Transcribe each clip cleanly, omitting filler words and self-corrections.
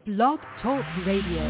Blog Talk Radio.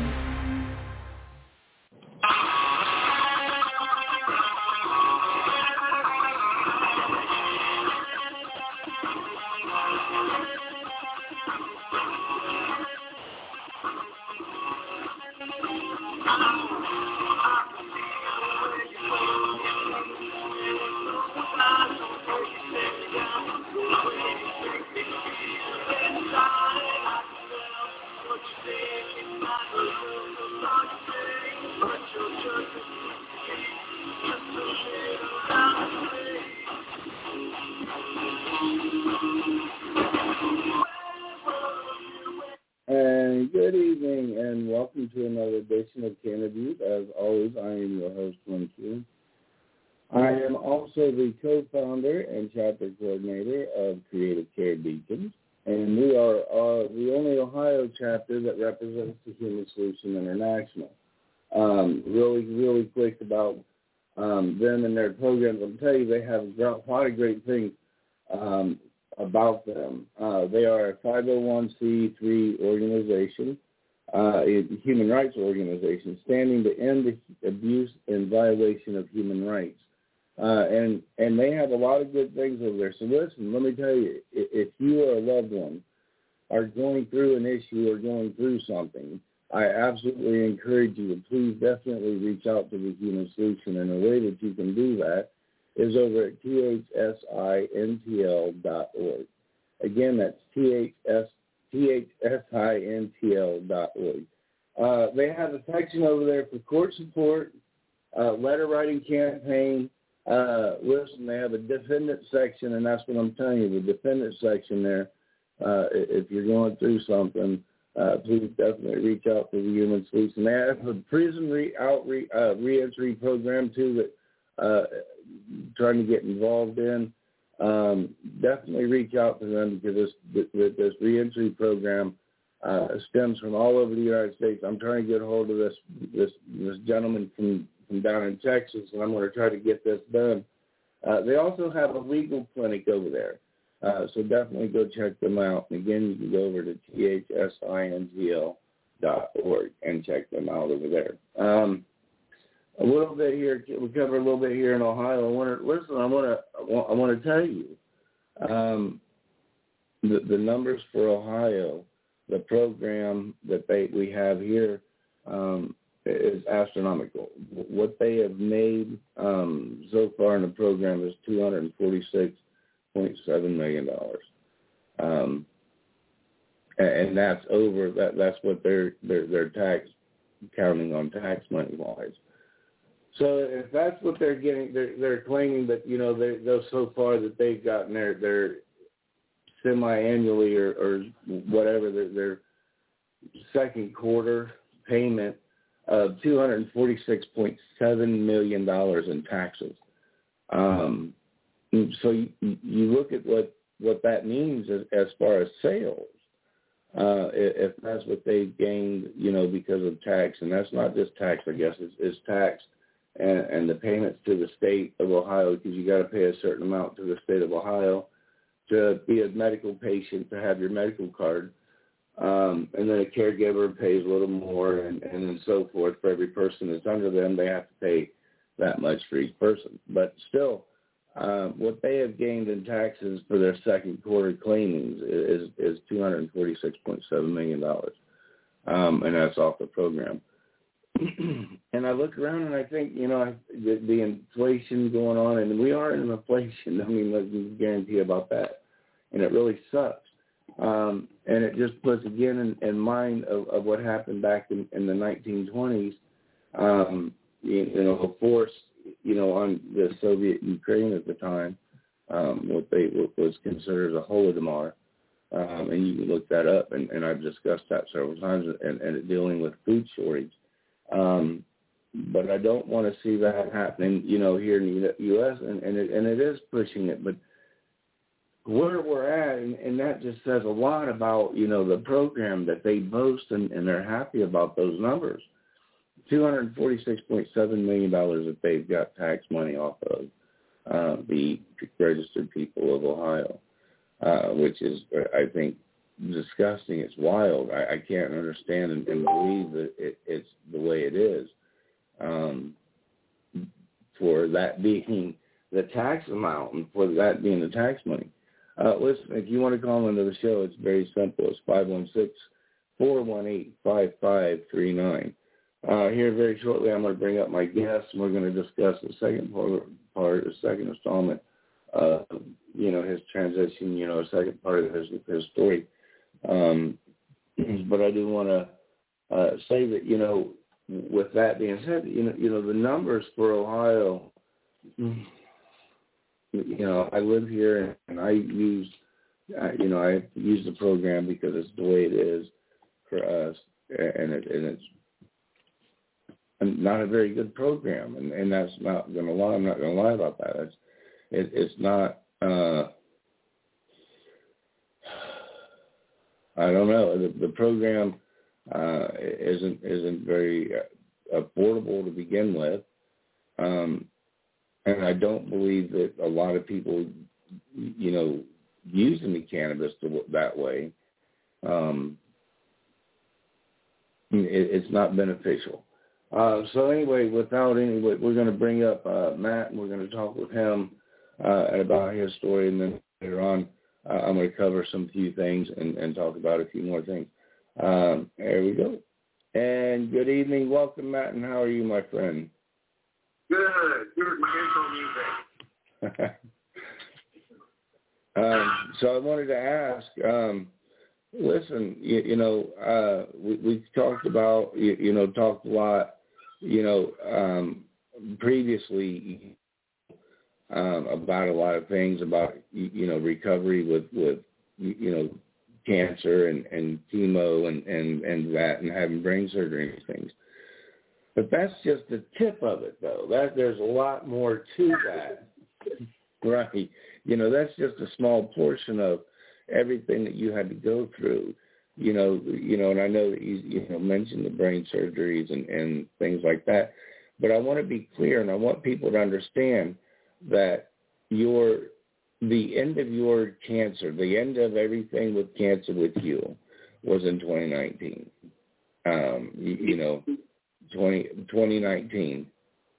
And good evening, and welcome to another edition of Cannabis. As always, I am your host, Lynn Kuhn. I am also the co-founder and chapter coordinator of Creative Care Beacons, and we are the only Ohio chapter that represents the Human Solution International. Really quick about them and their programs. I'll tell you, they have a lot of great things about them. They are a 501c3 organization, a human rights organization, standing to end the abuse and violation of human rights. And they have a lot of good things over there. So listen, let me tell you, if you or a loved one are going through an issue or going through something, I absolutely encourage you to please definitely reach out to the Human Solution. And the way that you can do that is over at thsintl.org. Again, that's thsintl.org. They have a section over there for court support, letter writing campaign. Listen, they have a defendant section, and that's what I'm telling you, the defendant section there. If you're going through something, please definitely reach out to the Human Solution. They have a prison re-entry program, too, that trying to get involved in. Definitely reach out to them because this reentry program stems from all over the United States. I'm trying to get a hold of this gentleman from down in Texas, and I'm going to try to get this done. They also have a legal clinic over there, so definitely go check them out. And again, you can go over to thsintl.org and check them out over there. A little bit here. We cover a little bit here in Ohio. I want to tell you the numbers for Ohio. The program that we have here is astronomical. What they have made so far in the program is $246.7 million, and that's over. That's what they're tax counting on tax money wise. So if that's what they're getting, they're claiming that, you know, they're so far that they've gotten their semi-annually or whatever, their second quarter payment of $246.7 million in taxes. So you look at what that means as far as sales. If that's what they've gained, you know, because of tax, and that's not just tax, I guess, it's tax. And the payments to the state of Ohio, because you got to pay a certain amount to the state of Ohio to be a medical patient, to have your medical card. And then a caregiver pays a little more, and then so forth. For every person that's under them, they have to pay that much for each person. But still, what they have gained in taxes for their second quarter claimings is $246.7 million. And that's off the program. And I look around and I think, you know, the inflation going on, and we are in inflation. I mean, let me guarantee you about that. And it really sucks. And it just puts, again, in mind of what happened back in the 1920s, you know, forced, you know, on the Soviet Ukraine at the time, what was considered a Holodomor. And you can look that up, and I've discussed that several times, and dealing with food shortage. But I don't want to see that happening, you know, here in the U.S., and it is pushing it. But where we're at, and that just says a lot about, you know, the program that they boast, and they're happy about those numbers. $246.7 million that they've got tax money off of the registered people of Ohio, which is, I think, disgusting. It's wild. I can't understand and believe that it's the way it is. For that being the tax amount and for that being the tax money. Listen, if you want to call into the show, it's very simple. It's 516-418-5539. Here very shortly, I'm going to bring up my guests, and we're going to discuss the second the second installment of, his transition, a second part of his story. But I do want to say that, with that being said, the numbers for Ohio, I live here and I use, I use the program because it's the way it is for us, and it's not a very good program, and that's not going to lie. I'm not going to lie about that. It's not. I don't know. The program isn't very affordable to begin with, and I don't believe that a lot of people, using the cannabis that way. It's not beneficial. So anyway, we're going to bring up Matt, and we're going to talk with him about his story, and then later on, I'm going to cover some few things and talk about a few more things. There we go. And good evening. Welcome, Matt, and how are you, my friend? Good. My intro music. So I wanted to ask, listen, we've talked about, talked a lot, previously about a lot of things about, recovery with cancer and chemo and that and having brain surgery and things. But that's just the tip of it, though. There's a lot more to that, right? That's just a small portion of everything that you had to go through, and I know that you mentioned the brain surgeries and things like that, but I want to be clear, and I want people to understand that the end of your cancer, the end of everything with cancer with you was in 2019, 2019.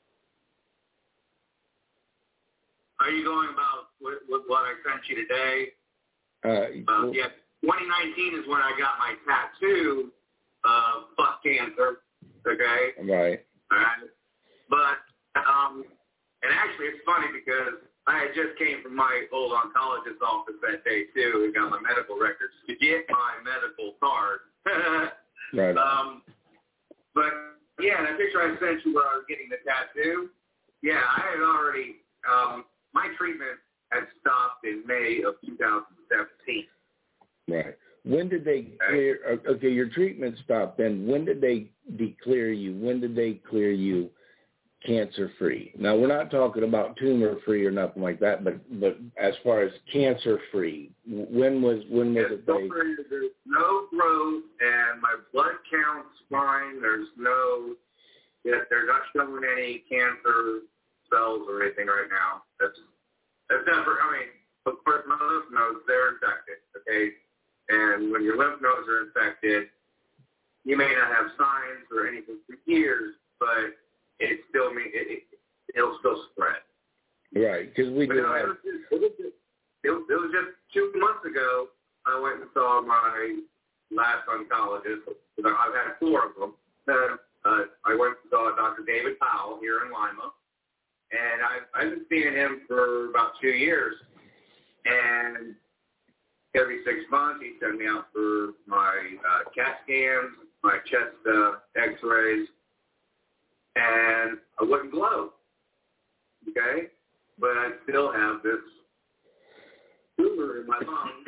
Are you going about what I sent you today? Yeah, 2019 is when I got my tattoo of fuck cancer, okay? Right. All right. But, and actually it's funny because I had just came from my old oncologist's office that day too and got my medical records to get my medical card. Right. But, yeah, that picture I sent you where I was getting the tattoo, yeah, I had already, my treatment had stopped in May of 2017. Right. When did they clear? Okay, your treatment stopped. Then when did they declare you? When did they clear you cancer-free? Now we're not talking about tumor-free or nothing like that, but as far as cancer-free, when was it? There's no growth, and my blood count's fine. They're not showing any cancer cells or anything right now. That's never. I mean, of course, my lymph nodes, they're infected, okay? And when your lymph nodes are infected, you may not have signs or anything for years, but it still it'll still spread. Right, because we do have. It was just 2 months ago. I went and saw my last oncologist. I've had 4 of them. I went and saw Dr. David Powell here in Lima, and I've been seeing him for about 2 years. And every 6 months, he sent me out for my CAT scans, my chest X-rays, and I wouldn't glow. Okay, but I still have this tumor in my lung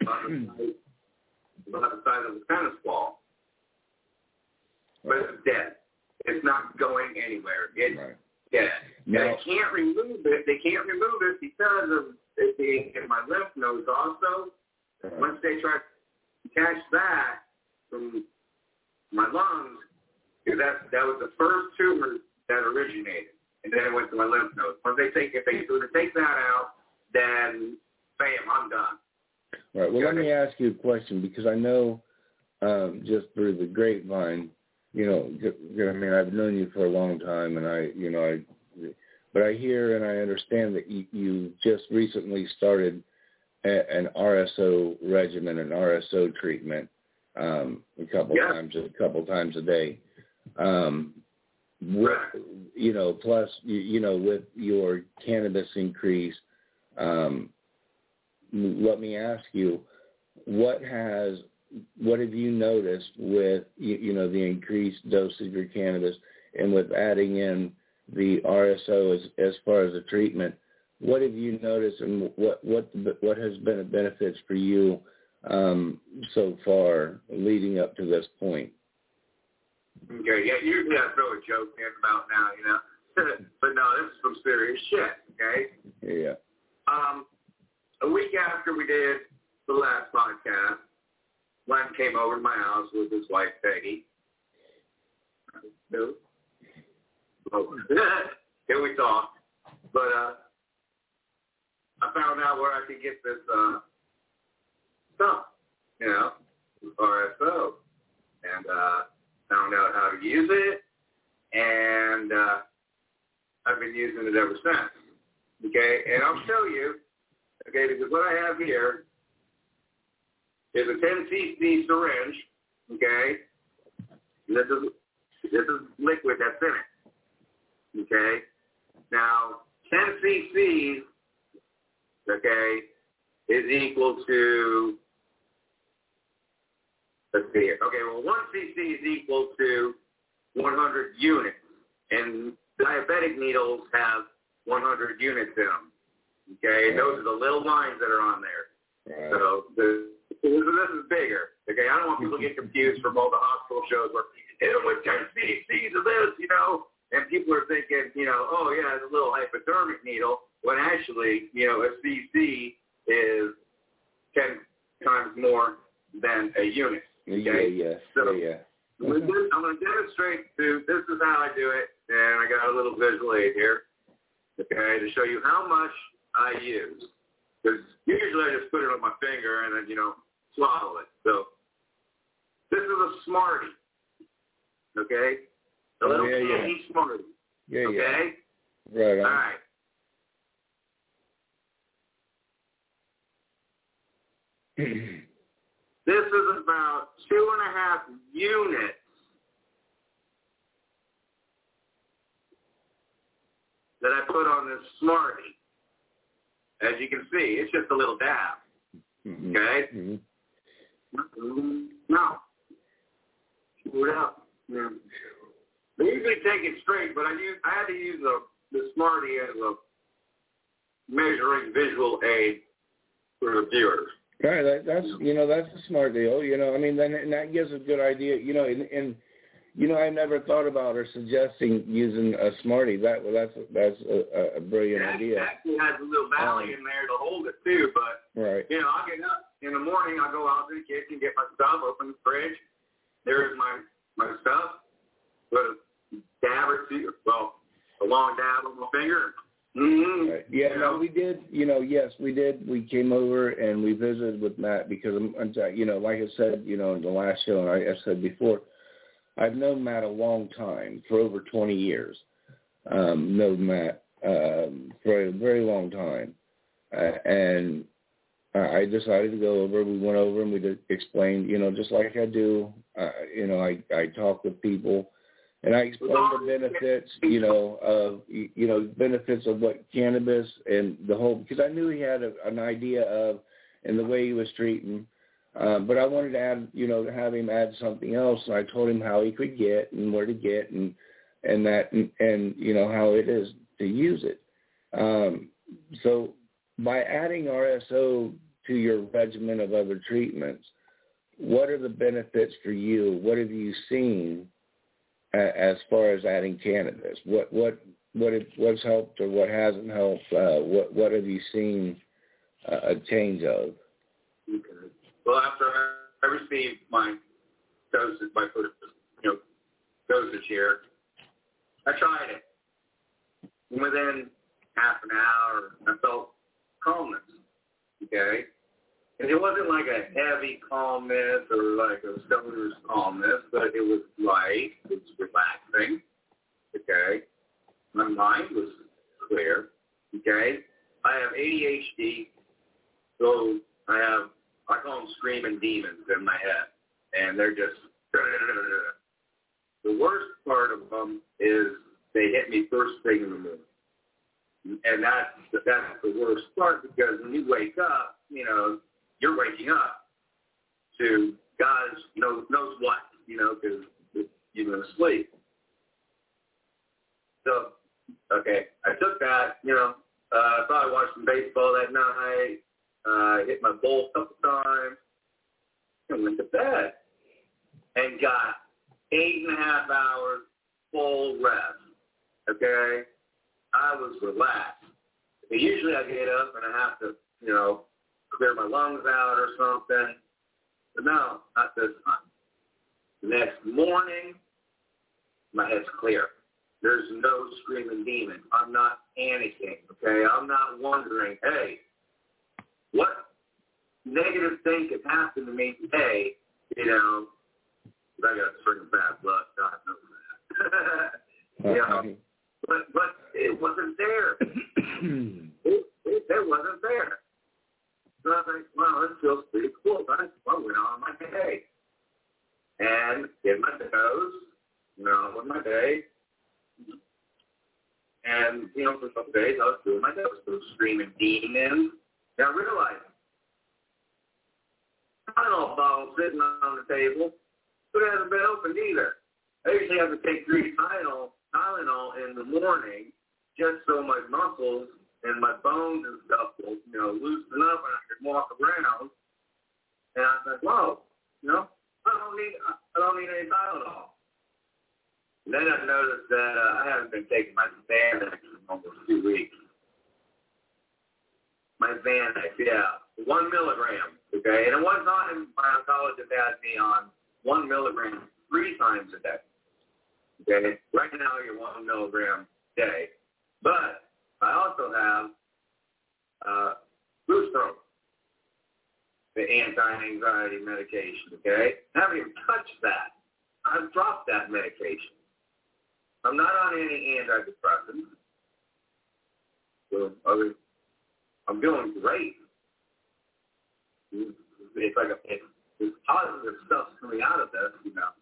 about the size of a tennis ball. But it's dead. It's not going anywhere. It's dead. No. And they can't remove it. They can't remove it because of it being in my lymph nodes also. Once they try to catch that from my lungs, because that was the first tumor that originated, and then it went to my lymph nodes. If they were to take that out, then bam, I'm done. Right. Well, let me ask you a question, because I know just through the grapevine, I mean, I've known you for a long time, and but I hear and I understand that you just recently started an RSO regimen, an RSO treatment, a couple times a day. Plus, with your cannabis increase, let me ask you, what have you noticed with, the increased dosage of cannabis and with adding in the RSO as far as a treatment? What have you noticed, and what has been the benefits for you so far leading up to this point? Okay, yeah, usually I throw a joke in about now, but no, this is some serious shit, okay? Yeah. A week after we did the last podcast, Len came over to my house with his wife, Peggy. And we talked, but I found out where I could get this stuff, RSO, and found out how to use it, and I've been using it ever since. Okay, and I'll show you. Okay, because what I have here is a 10 cc syringe. Okay, and this is liquid that's in it. Okay, now 10 cc's. Okay, is equal to, let's see here. Okay, well, 1 cc is equal to 100 units, and diabetic needles have 100 units in them. Okay, and those are the little lines that are on there. Right. So this is bigger. Okay, I don't want people to get confused from all the hospital shows where hit them with 10 cc's of this, and people are thinking, oh yeah, it's a little hypodermic needle, when actually, a cc is 10 times more than a unit. Okay? Yeah. So yeah. I'm going to demonstrate this is how I do it, and I got a little visual aid here, okay, to show you how much I use. Because usually I just put it on my finger and then, swallow it. So this is a Smartie, okay? A little candy Smartie, okay? Yeah. Right on. All right. This is about 2.5 units that I put on this Smartie. As you can see, it's just a little dab. Okay? Mm-hmm. Now, screw it up. Yeah. I usually take it straight, but I had to use the Smartie as a measuring visual aid for the viewers. Right, that's a smart deal. I mean, then that gives a good idea. And I never thought about or suggesting using a Smartie. That's a brilliant idea. It actually has a little valley in there to hold it too. But right. I'll get up in the morning. I'll go out to the kitchen, get my stuff, open the fridge. There's my stuff. Put a dab or two. Well, a long dab on my finger. Mm-hmm. Right. Yeah, no, we did. Yes, we did. We came over and we visited with Matt because, like I said, in the last show, and I said before, I've known Matt a long time, for over 20 years. Known Matt for a very long time, and I decided to go over. We went over and we explained, just like I do. I talk with people. And I explained the benefits, of, benefits of what cannabis and the whole, because I knew he had an idea of, and the way he was treating, but I wanted to add, have him add something else. And I told him how he could get and where to get and how it is to use it. So by adding RSO to your regimen of other treatments, what are the benefits for you? What have you seen as far as adding cannabis? What's helped or what hasn't helped? What have you seen a change of? Okay. Well, after I received my dosage, dosage here, I tried it. Within half an hour, I felt calmness. Okay, And it wasn't like a heavy calmness or like a stoner's calmness, but it was light, it was relaxing, okay? My mind was clear, okay? I have ADHD, so I call them screaming demons in my head, and they're just, the worst part of them is they hit me first thing in the morning. And that's the worst part, because when you wake up, you know, you're waking up to God knows what, you know, because you're going to sleep. So, okay, I took that, you know, probably watched some baseball that night, hit my bowl a couple times, and went to bed. And got 8.5 hours full rest, okay? I was relaxed. Usually I get up and I have to, you know, clear my lungs out or something. But no, not this time. The next morning, my head's clear. There's no screaming demon. I'm not panicking, okay? I'm not wondering, hey, what negative thing could happen to me today, you know? I got certain bad blood, God knows that. You know? But it wasn't there. It wasn't there. So I think, well, this feels pretty cool. I went on my day. And did my toes, you know, with my day. And, you know, for some days I was doing my toes, so screaming demons. And I realized, I don't know if I was sitting on the table, but it hasn't been opened either. I usually have to take 3 Tylenol in the morning just so my muscles and my bones and stuff will, you know, loosen up and I can walk around. And I was like, whoa, you know, I don't need any Tylenol. And then I noticed that I haven't been taking my Xanax in almost 2 weeks. My Xanax, yeah, 1 milligram, okay? And at one time, my oncologist had me on 1 milligram 3 times a day. Okay, right now you're 1 milligram a day. But I also have Lustron, the anti-anxiety medication, okay? I haven't even touched that. I've dropped that medication. I'm not on any antidepressants. So I'm doing great. It's like it's positive stuff coming out of this, you know.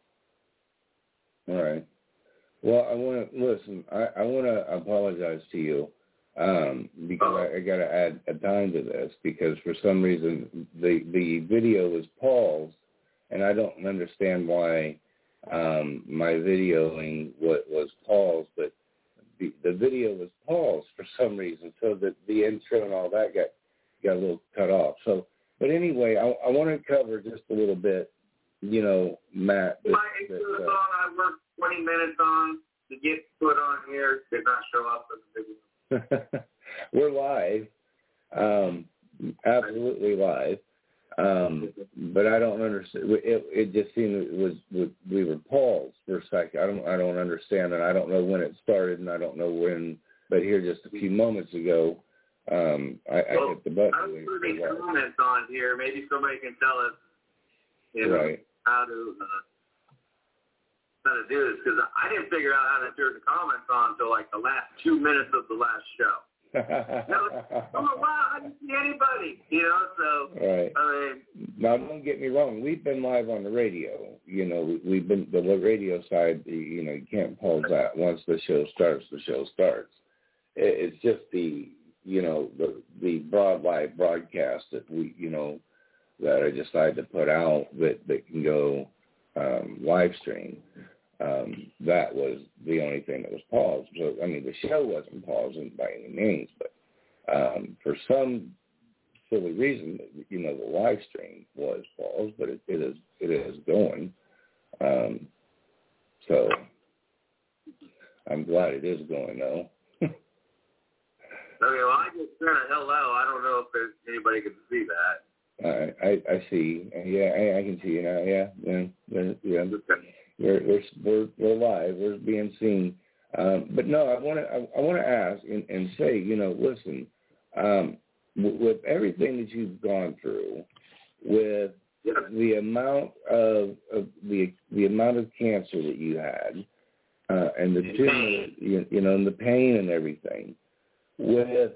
All right. Well, I want to listen. I want to apologize to you because I got to add a dime to this, because for some reason the video was paused, and I don't understand why my videoing was paused, but the video was paused for some reason, so that the intro and all that got a little cut off. So, but anyway, I want to cover just a little bit, you know, Matt. My intro song I worked 20 minutes on to get put on here did not show up in the video. We're live, absolutely live, but I don't understand. It just seemed we were paused for a second. I don't understand, and I don't know when it started, and I don't know when. But here, just a few moments ago, I hit the button. I was putting comments on here. Maybe somebody can tell us, you know, right, how to do this, because I didn't figure out how to turn the comments on until like the last 2 minutes of the last show. Wow, I didn't see anybody, you know, so, right. I mean. Now, don't get me wrong. We've been live on the radio. You know, we've been, the radio side, you know, you can't pause that. Once the show starts, the show starts. It's just the, you know, the broad live broadcast that we, you know, that I decided to put out that can go live stream. That was the only thing that was paused. So, I mean, the show wasn't pausing by any means, but for some silly reason, you know, the live stream was paused, but it is going. So I'm glad it is going, though. Okay, well, I just said a hello. I don't know if anybody can see that. I see. Yeah, I can see you now. Yeah. We're live. We're being seen. But no, I want to ask and say, you know, listen. with everything that you've gone through, with the amount of the amount of cancer that you had, and the tumor, and the pain and everything, with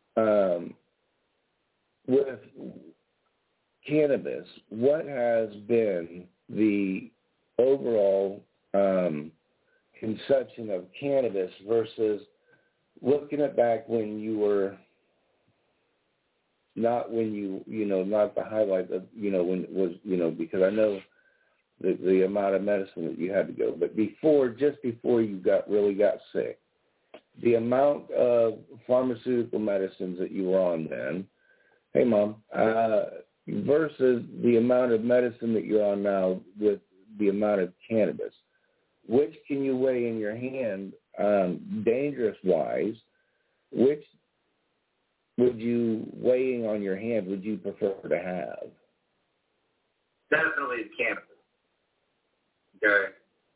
cannabis, what has been the overall conception of cannabis versus looking at back when you were not the highlight of, when it was, because I know the amount of medicine that you had to go, but just before you really got sick, the amount of pharmaceutical medicines that you were on then, hey Mom, versus the amount of medicine that you're on now with the amount of cannabis, which can you weigh in your hand, dangerous-wise? Which would you, weighing on your hand, would you prefer to have? Definitely cannabis. Okay.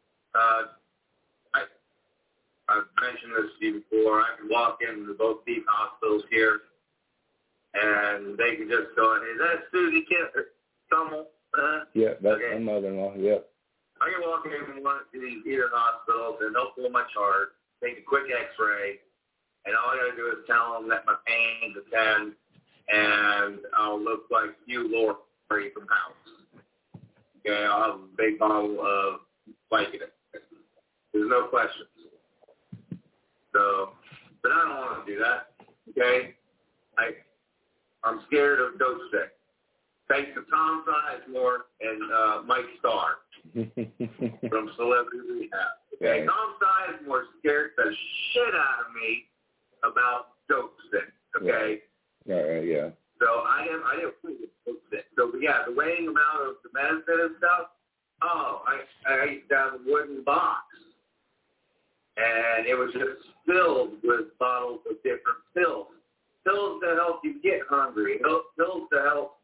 I've mentioned this to you before. I can walk into both these hospitals here, and they can just go, is that Susie Tummel? Yeah, that's okay. My mother-in-law, yep. I can walk in one of these either hospitals, and they'll pull my chart, take a quick x-ray, and all I got to do is tell them that my pain's a 10, and I'll look like Hugh Laurie from House. Okay, I'll have a big bottle of Vicodin. There's no questions. So, but I don't want to do that. Okay, I'm scared of Dope Stick. Thanks to Tom Sizemore and Mike Starr from Celebrity Rehab. Okay, Right. Tom Sizemore scared the shit out of me about Dope Stick. Okay. Right. Yeah. So I didn't prove it. So yeah, the weighing amount of the medicine and stuff. I used to have a wooden box, and it was just filled with bottles of different pills. Pills to help you get hungry. Pills to help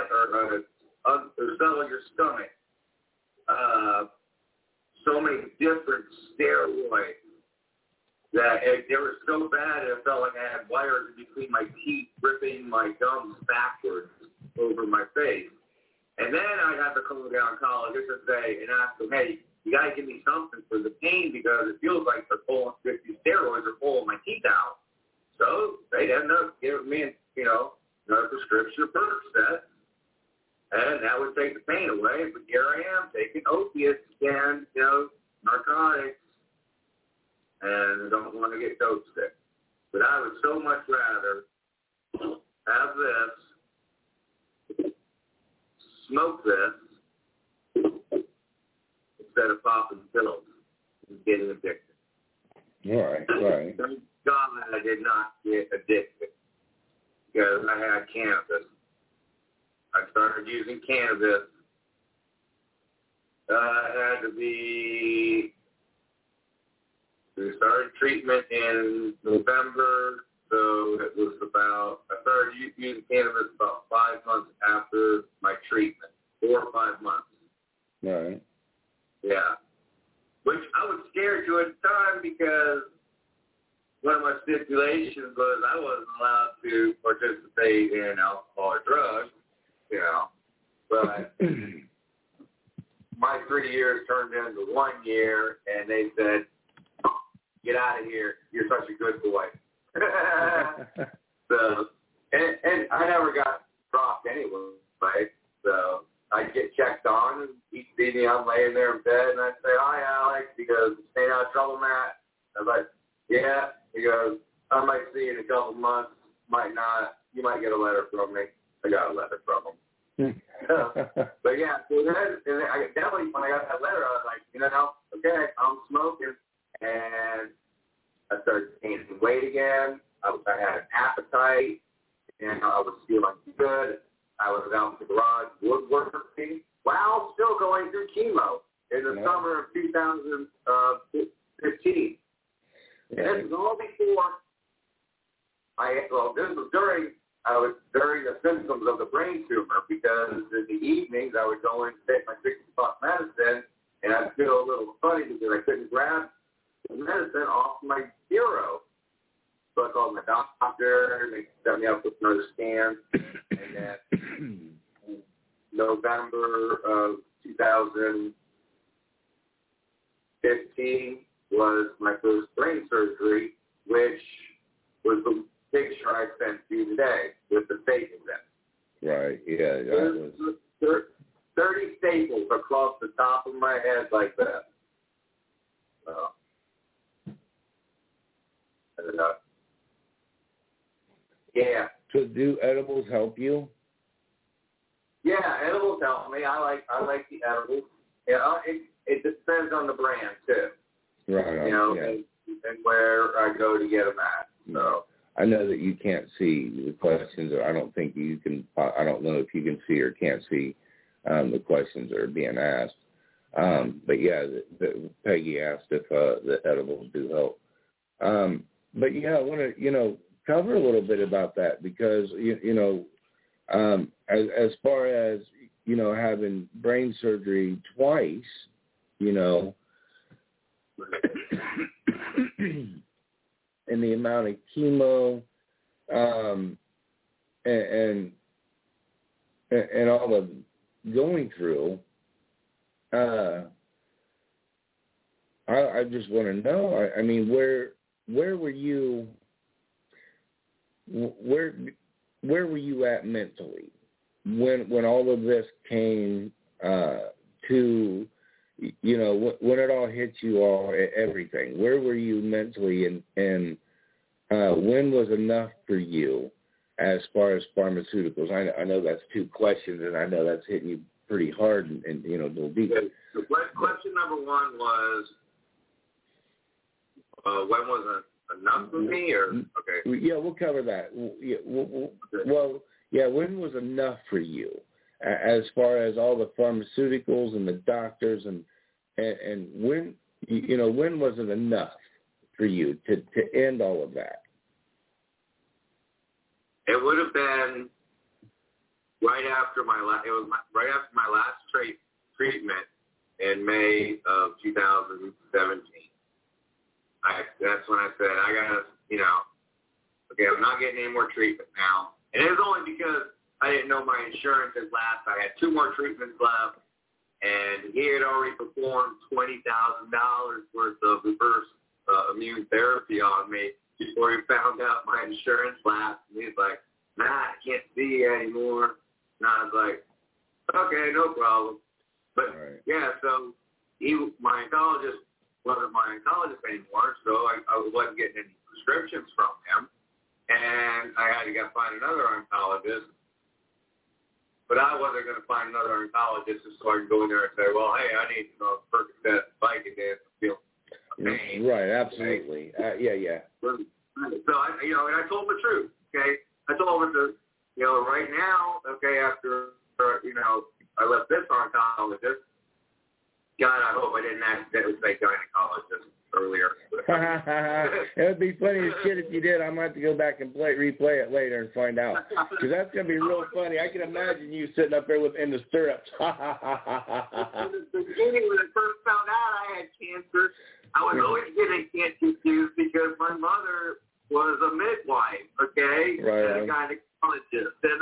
settle your stomach. So many different steroids that they were so bad it felt like I had wires in between my teeth, ripping my gums backwards over my face. And then I had to call down oncologist and say, and ask them, hey, you got to give me something for the pain because it feels like these steroids are pulling my teeth out. So they ended up giving me, a prescription of Percocet, and that would take the pain away. But here I am taking opiates and, narcotics, and I don't want to get dope sick. But I would so much rather have this, smoke this, instead of popping pills and getting addicted. Right. Thank God I did not get addicted because I had cannabis. I started using cannabis. We started treatment in November, so it was I started using cannabis about 5 months after my treatment, 4 or 5 months. Right. Yeah. Which I was scared to at the time because one of my stipulations was I wasn't allowed to participate in alcohol or drugs, But my 3 years turned into 1 year, and they said, get out of here. You're such a good boy. So, and I never got dropped anyway, right? So I get checked on, and he sees me, I'm laying there in bed, and I say, hi, Alex. He goes, staying out of trouble, Matt? I was like, yeah. He goes, I might see you in a couple months, might not. You might get a letter from me. I got a letter from him. But yeah, so then I definitely, when I got that letter, I was like, okay, I'm smoking. And I started gaining weight again. I had an appetite, and I was feeling good. I was out in the garage woodworking while still going through chemo in the summer of 2015. And this was all before this was during the symptoms of the brain tumor, because in the evenings I would go in and take my 6-o'clock medicine, and I'd feel a little funny because I couldn't grab the medicine off my bureau. So So I called my doctor. They set me up with another scan. And then November of 2015 was my first brain surgery, which was the picture I sent you today with the staples in. Right, yeah. That was 30 staples across the top of my head like that. Yeah. So do edibles help you? Yeah, edibles help me. I like the edibles. Yeah, it depends on the brand too. Right. You know, yeah. and where I go to get them at. So I know that you can't see the questions, or I don't think you can. I don't know if you can see or can't see the questions that are being asked. But yeah, Peggy asked if the edibles do help. But yeah, I want to cover a little bit about that because as far as having brain surgery twice, and the amount of chemo and all the going through, I just want to know. I mean, where were you? Where were you at mentally when all of this came to? When it all hit you, everything. Where were you mentally, and when was enough for you as far as pharmaceuticals? I know that's two questions, and I know that's hitting you pretty hard and a little deep. So question number one was, when was it enough for me? Or okay. Yeah, we'll cover that. Yeah, well, when was enough for you? As far as all the pharmaceuticals and the doctors and when when was it enough for you to end all of that? It would have been right after my last treatment in May of 2017. That's when I said I gotta okay, I'm not getting any more treatment now, and it was only because I didn't know my insurance had lapsed. I had 2 more treatments left, and he had already performed $20,000 worth of reverse immune therapy on me before he found out my insurance lapsed. And he's like, I can't see you anymore. And I was like, okay, no problem. But, yeah, so my oncologist wasn't my oncologist anymore, so I wasn't getting any prescriptions from him. And I had to find another oncologist. But I wasn't going to find another oncologist just so I can go in there and say, well, hey, I need Percocet, Vicodin to feel pain. Right, absolutely. Yeah. So, and I told him the truth, okay? I told him that, right now, okay, after, I left this oncologist, God, I hope I didn't accidentally say gynecologist earlier. It would be funny as shit if you did. I might have to go back and replay it later and find out. Because that's going to be real funny. I can imagine you sitting up there in the stirrups. In the beginning, when I first found out I had cancer, I was always getting confused because my mother was a midwife, okay? Right. And a gynecologist. And,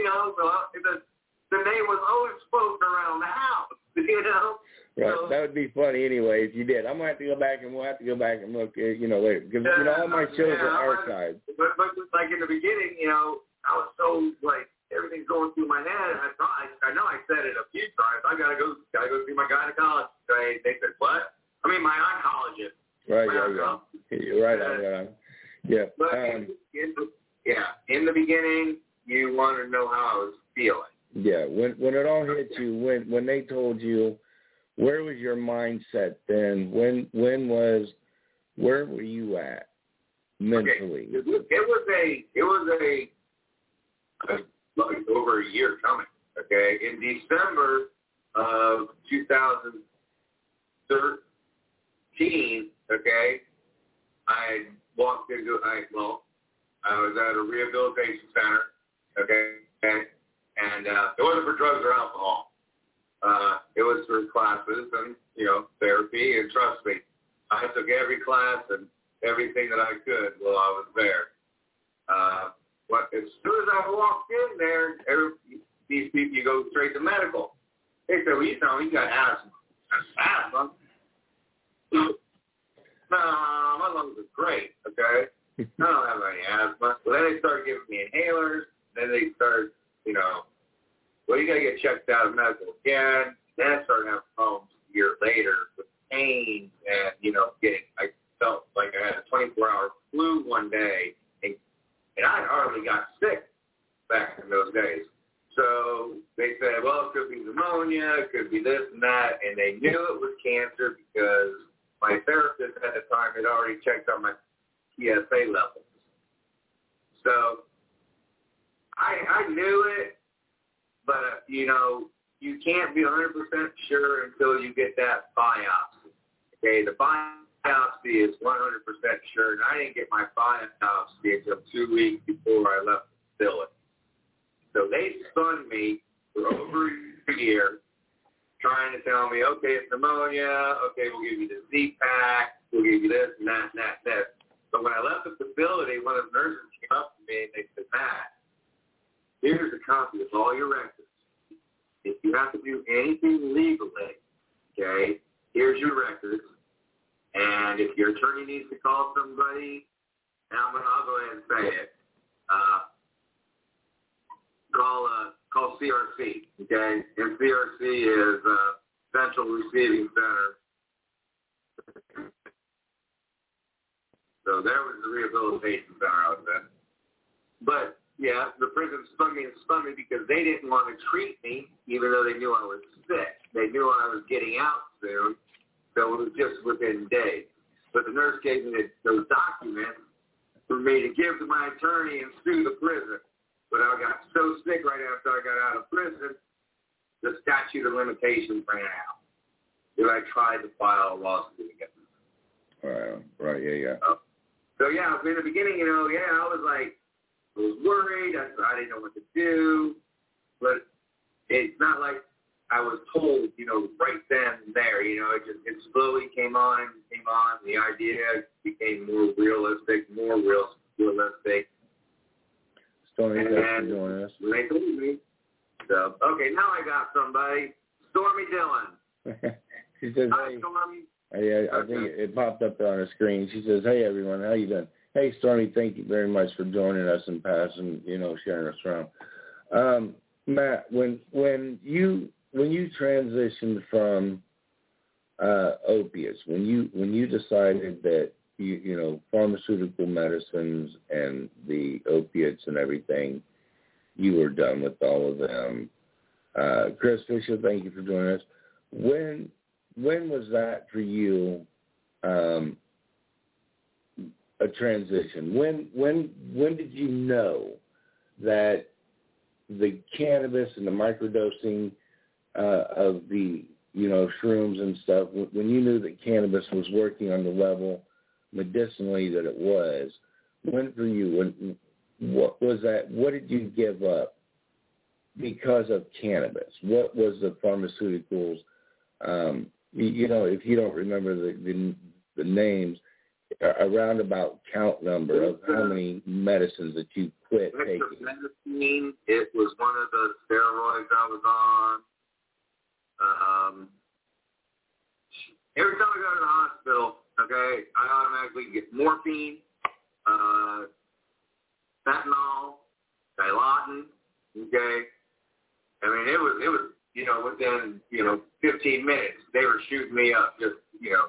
the name was always floating around the house, Right, so, that would be funny anyway if you did. I'm going to have to go back and we'll have to go back and look, later. Because, all my shows are archived. But like in the beginning, I was so, everything's going through my head. I know I said it a few times. I gotta go see my gynecologist. They said, what? I mean, my oncologist. Right, yeah. Right. Yeah. But in the beginning, you want to know how I was feeling. Yeah, when it all hit you, when they told you, where was your mindset then? Where were you at mentally? Okay. It was over a year coming. Okay, in December of 2013. Okay, I walked into I was at a rehabilitation center. Okay. And it wasn't for drugs or alcohol. It was for classes and, therapy. And trust me, I took every class and everything that I could while I was there. As soon as I walked in there, these people, you go straight to medical. They said, well, you know, you got asthma. Asthma? No, my lungs are great, okay? I don't have any asthma. So then they started giving me inhalers. Then they started, you know, well, you got to get checked out of medical again. Then I started having problems a year later with pain and, you know, I felt like I had a 24-hour flu one day, and I hardly got sick back in those days. So they said, well, it could be pneumonia, it could be this and that, and they knew it was cancer because my therapist at the time had already checked on my PSA levels. So I knew it, but, you know, you can't be 100% sure until you get that biopsy. Okay, the biopsy is 100% sure, and I didn't get my biopsy until 2 weeks before I left the facility. So they spun me for over a year, trying to tell me, okay, it's pneumonia, okay, we'll give you the Z-Pack, we'll give you this and that and that and that. But when I left the facility, one of the nurses came up to me and they said, Matt, here's a copy of all your records. If you have to do anything legally, okay, here's your records. And if your attorney needs to call somebody, and I'll go ahead and say it, call CRC, okay? And CRC is Central Receiving Center. So there was the rehabilitation center I was in. But, yeah, the prison spun me because they didn't want to treat me, even though they knew I was sick. They knew I was getting out soon, so it was just within days. But the nurse gave me those documents for me to give to my attorney and sue the prison. But I got so sick right after I got out of prison, the statute of limitations ran out. So I tried to file a lawsuit against them. Right, yeah. So, yeah, in the beginning, you know, yeah, I was worried. I didn't know what to do. But it's not like I was told, you know, right then and there. You know, it slowly came on. The idea became more realistic. Stormy, thanks for joining us. They told me. So, okay, now I got somebody. Stormy Dillon. She says, hi, hey. Stormy. Yeah, I think it popped up there on the screen. She says, hey, everyone, how you doing? Hey, Stormy, thank you very much for joining us and passing, you know, sharing us around. Matt, when you transitioned from opiates, when you decided that you know, pharmaceutical medicines and the opiates and everything, you were done with all of them. Chris Fisher, thank you for joining us. When was that for you? A transition. When did you know that the cannabis and the microdosing of the, you know, shrooms and stuff, when you knew that cannabis was working on the level medicinally that it was, when for you, what was that? What did you give up because of cannabis? What was the pharmaceuticals? You know, if you don't remember the names, a roundabout count number of how many medicines that you quit taking. Medicine, it was one of the steroids I was on. Every time I go to the hospital, okay, I automatically get morphine, fentanyl, Dilaudid, okay. I mean, it was, you know, within, you know, 15 minutes, they were shooting me up, just, you know.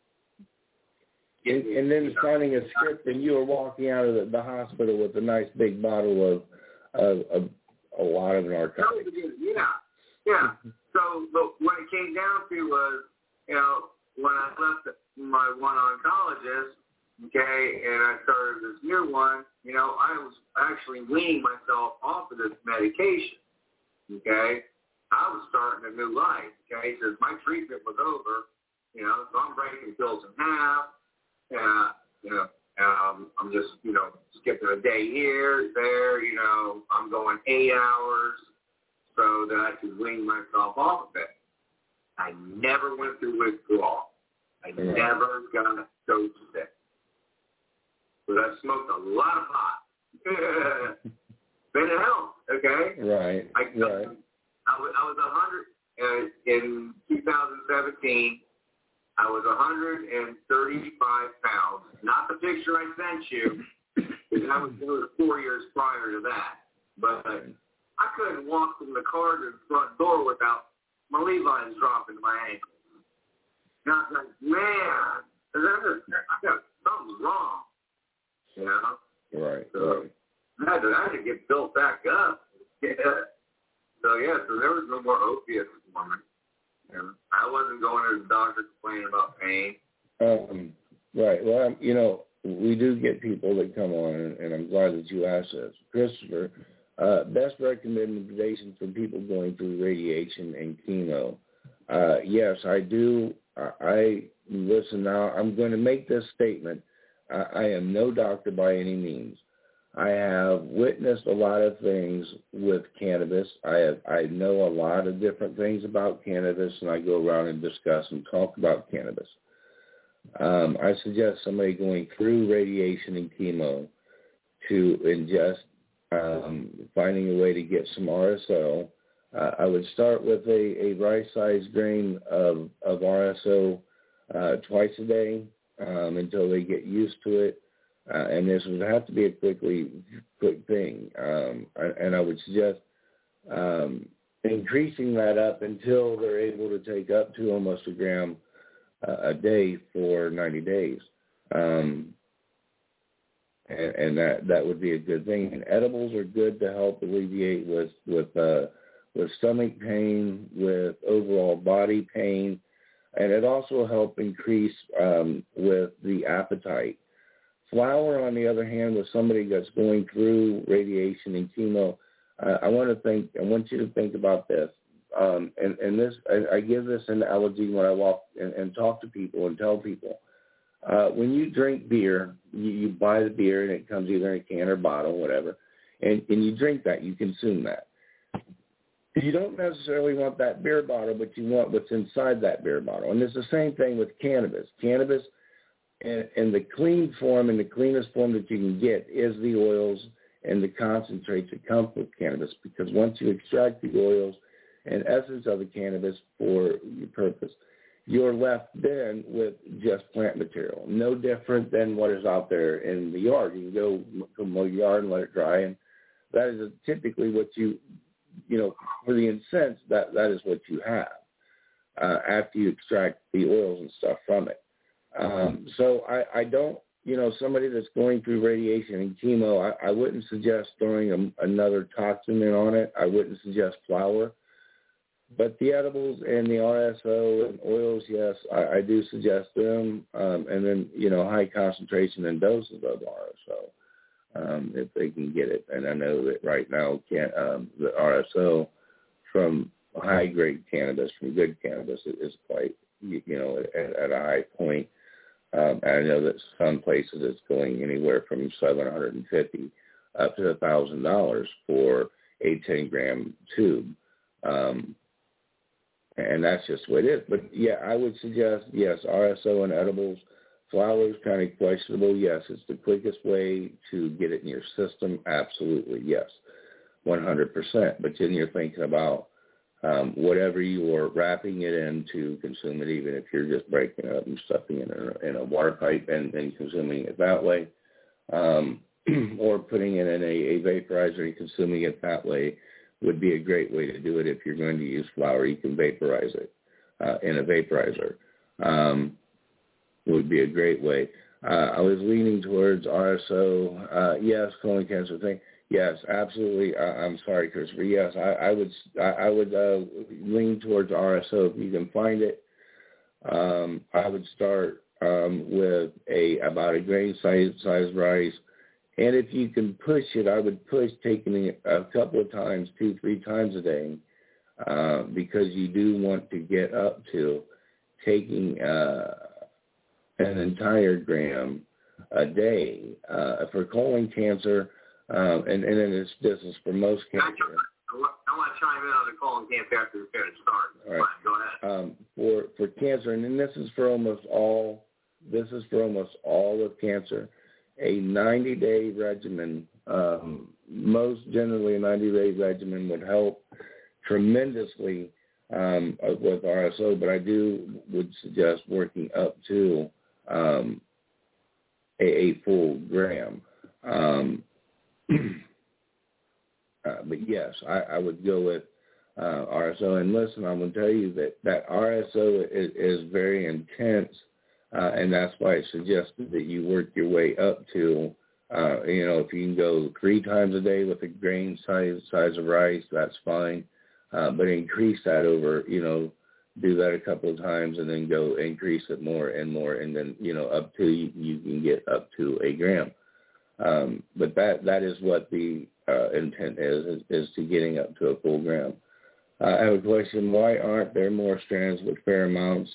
And then signing a script, and you were walking out of the hospital with a nice big bottle of a lot of narcotics. Yeah. So what it came down to was, you know, when I left my one oncologist, okay, and I started this new one, you know, I was actually weaning myself off of this medication, okay. I was starting a new life, okay, because my treatment was over, you know, so I'm breaking pills in half. You know, I'm just, you know, skipping a day here, there, you know, I'm going 8 hours so that I could wean myself off of it. I never went through withdrawal. I never got so sick. But I smoked a lot of pot, But it helped, okay? Right. I was 100 in 2017. I was 135 pounds. Not the picture I sent you. That was 4 years prior to that. But I couldn't walk from the car to the front door without my Levi's dropping to my ankles. And I was like, man, I got something wrong. You know? Right. So I had to get built back up. Yeah. So there was no more opiates for me. And I wasn't going to the doctor complaining about pain. Right. Well, we do get people that come on, and I'm glad that you asked us. Christopher, best recommendation for people going through radiation and chemo. Yes, I do. Listen now, I'm going to make this statement. I am no doctor by any means. I have witnessed a lot of things with cannabis. I know a lot of different things about cannabis, and I go around and discuss and talk about cannabis. I suggest somebody going through radiation and chemo to ingest, finding a way to get some RSO. I would start with a rice-sized grain of RSO twice a day until they get used to it. And this would have to be a quick thing. And I would suggest increasing that up until they're able to take up to almost a gram a day for 90 days. And that would be a good thing. And edibles are good to help alleviate with stomach pain, with overall body pain, and it also helps increase with the appetite. Flour, on the other hand, with somebody that's going through radiation and chemo, I want you to think about this. And this, I give this analogy when I walk and talk to people and tell people. When you drink beer, you buy the beer and it comes either in a can or bottle, whatever, and you drink that, you consume that. You don't necessarily want that beer bottle, but you want what's inside that beer bottle. And it's the same thing with cannabis. Cannabis, in the clean form, and the cleanest form that you can get, is the oils and the concentrates that come with cannabis, because once you extract the oils and essence of the cannabis for your purpose, you're left then with just plant material, no different than what is out there in the yard. You can go mow your yard and let it dry, and that is typically what for the incense, that is what you have after you extract the oils and stuff from it. So I don't, somebody that's going through radiation and chemo, I wouldn't suggest throwing another toxin in on it. I wouldn't suggest flour. But the edibles and the RSO and oils, yes, I do suggest them. And then, high concentration and doses of RSO, if they can get it. And I know that right now, the RSO from high-grade cannabis, from good cannabis, is quite, at a high point. I know that some places it's going anywhere from $750 up to $1,000 for a 10-gram tube. And that's just what it is. But, yeah, I would suggest, yes, RSO and edibles. Flour is kind of questionable. Yes, it's the quickest way to get it in your system. Absolutely, yes, 100%. But then you're thinking about whatever you are wrapping it in to consume it, even if you're just breaking it up and stuffing it in a water pipe and consuming it that way, or putting it in a vaporizer and consuming it that way would be a great way to do it. If you're going to use flour, you can vaporize it in a vaporizer. Would be a great way. I was leaning towards RSO. Yes, colon cancer thing. Yes, absolutely. I'm sorry, Christopher. Yes, I would lean towards RSO if you can find it. I would start with about a grain size rice. And if you can push it, I would push taking it a couple of times, 2-3 times a day, because you do want to get up to taking an entire gram a day for colon cancer, and then this is for most cancer. I want to chime in on the colon cancer after we finish. Sorry. All right. Go ahead. For cancer, and then this is for almost all of cancer. a 90-day regimen. Most generally, a 90-day regimen would help tremendously with RSO, but I would suggest working up to a full gram. But yes, I would go with RSO. And listen, I'm going to tell you that RSO is very intense, and that's why I suggested that you work your way up to, if you can go 3 times a day with a grain size of rice, that's fine. But increase that over, do that a couple of times and then go increase it more and more. And then, up to you can get up to a gram. But that is what the intent is to getting up to a full gram. I have a question. Why aren't there more strands with fair amounts,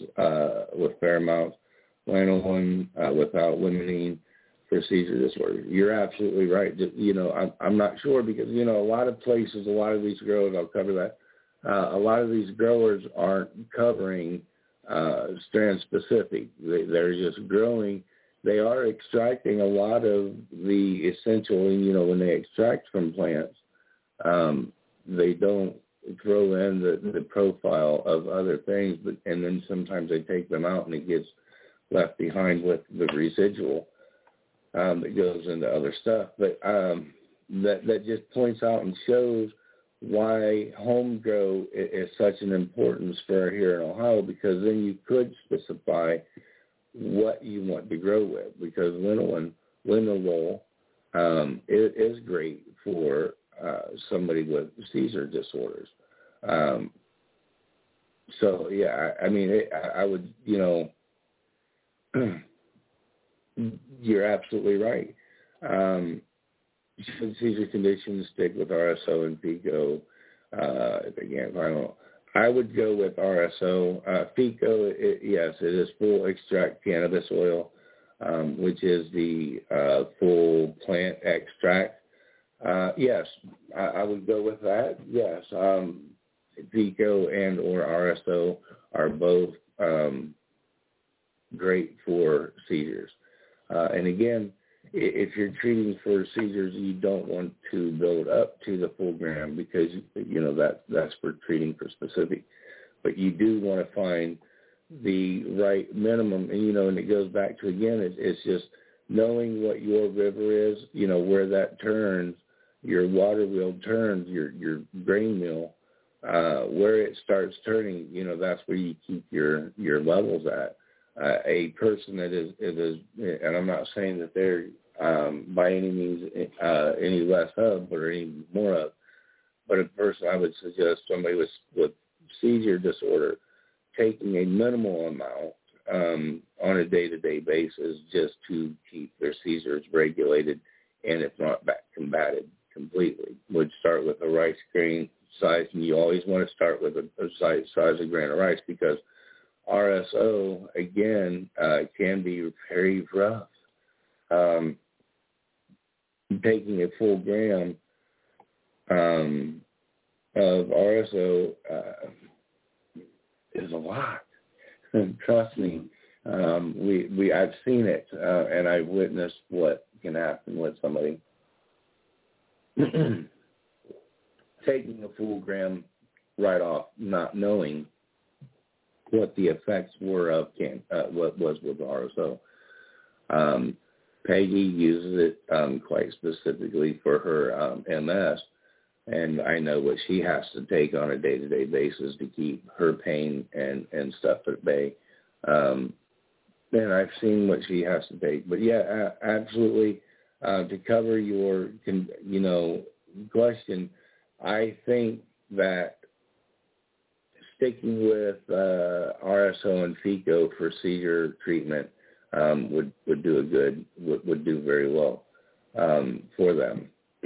lanolin without limiting for seizure disorder? You're absolutely right. I'm not sure because, a lot of places, a lot of these growers, I'll cover that, a lot of these growers aren't covering strand specific. They're just growing. They are extracting a lot of the essential, and, when they extract from plants, they don't throw in the profile of other things, and then sometimes they take them out and it gets left behind with the residual that goes into other stuff. But that just points out and shows why home grow is such an importance for here in Ohio, because then you could specify what you want to grow with, because linalool it is great for somebody with seizure disorders. So yeah, I would, you're absolutely right. Should seizure conditions stick with RSO and FECO? Again, I would go with RSO. FECO, yes, it is full extract cannabis oil, which is the full plant extract. Yes, I would go with that. Yes, FECO and or RSO are both great for seizures. And again, if you're treating for seizures, you don't want to build up to the full gram because, that's for treating for specific. But you do want to find the right minimum. And, and it goes back to, again, it's just knowing what your river is, where that turns, your water wheel turns, your grain mill, where it starts turning, that's where you keep your levels at. A person that is, and I'm not saying that they're by any means any less of or any more of, but a person, I would suggest somebody with seizure disorder taking a minimal amount on a day-to-day basis just to keep their seizures regulated and if not combated completely. Would start with a rice grain size, and you always want to start with a size of grain of rice because RSO, again, can be very rough. Taking a full gram of RSO is a lot. Trust me, I've seen it, and I've witnessed what can happen with somebody taking a full gram right off, not knowing what the effects were of what was with RSO. Peggy uses it quite specifically for her MS, and I know what she has to take on a day-to-day basis to keep her pain and stuff at bay. And I've seen what she has to take. But yeah, absolutely. To cover your, question, I think that sticking with RSO and FECO for seizure treatment would do very well for them.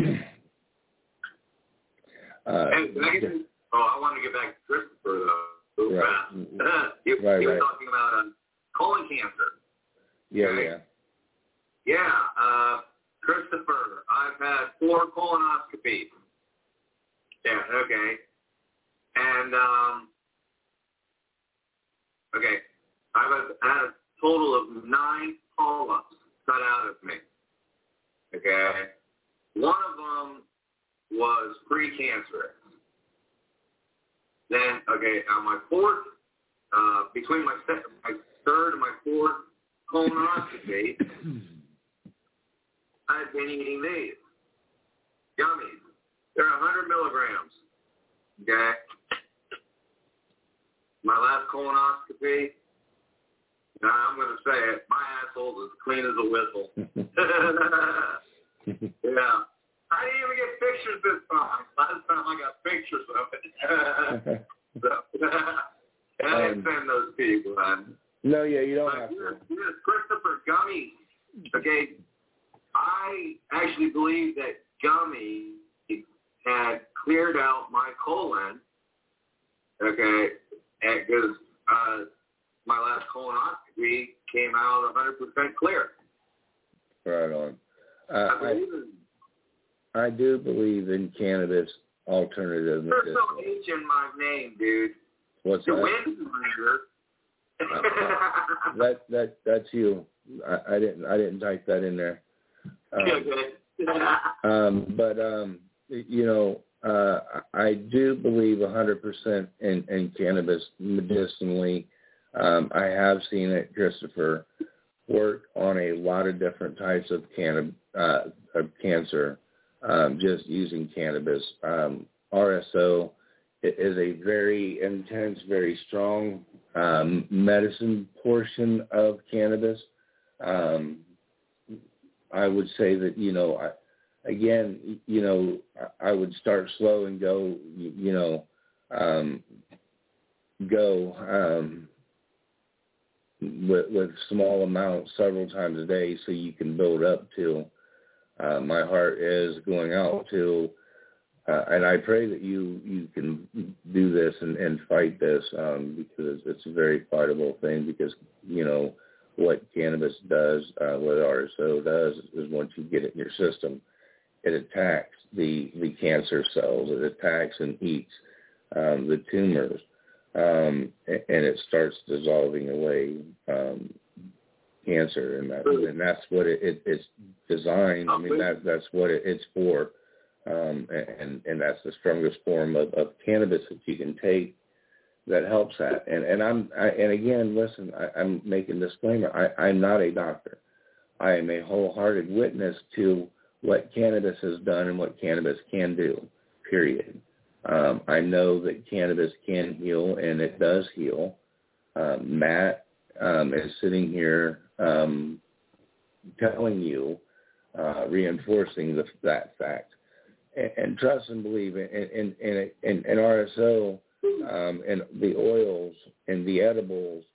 I want to get back to Christopher though. Right. He was talking about colon cancer. Yeah, okay? Yeah. Christopher, I've had 4 colonoscopies. Yeah. Okay. And I've had a total of 9 polyps cut out of me. Okay, one of them was pre-cancerous. Then, on my fourth, between my third and my fourth colonoscopy, I've been eating these gummies. They're 100 milligrams. Okay. My last colonoscopy, I'm going to say it, my asshole's as clean as a whistle. Yeah. I didn't even get pictures this time. Last time I got pictures of it. So, and I didn't send those to you, Glenn. No, yeah, you don't have to. Yes, Christopher, gummies. Okay, I actually believe that gummies had cleared out my colon, okay, because my last colonoscopy came out 100% clear. Right on. I do believe in cannabis alternative There's medicine. no H in my name, dude. What's the that? Wind That's you. I didn't type that in there. I do believe 100% in cannabis medicinally. I have seen it, Christopher, work on a lot of different types of cancer, just using cannabis. RSO is a very intense, very strong medicine portion of cannabis. I would say that, I would start slow and go with small amounts several times a day so you can build up to. My heart is going out to, and I pray that you can do this and fight this because it's a very fightable thing because, what cannabis does, what RSO does is once you get it in your system, it attacks the cancer cells. It attacks and eats the tumors, and it starts dissolving away cancer, and that's what it's designed. I mean, that's what it's for, and that's the strongest form of cannabis that you can take that helps that. And again, listen, I'm making a disclaimer. I'm not a doctor. I am a wholehearted witness to what cannabis has done and what cannabis can do, period. I know that cannabis can heal, and it does heal. Matt is sitting here telling you, reinforcing that fact. And trust and believe in RSO and the oils and the edibles.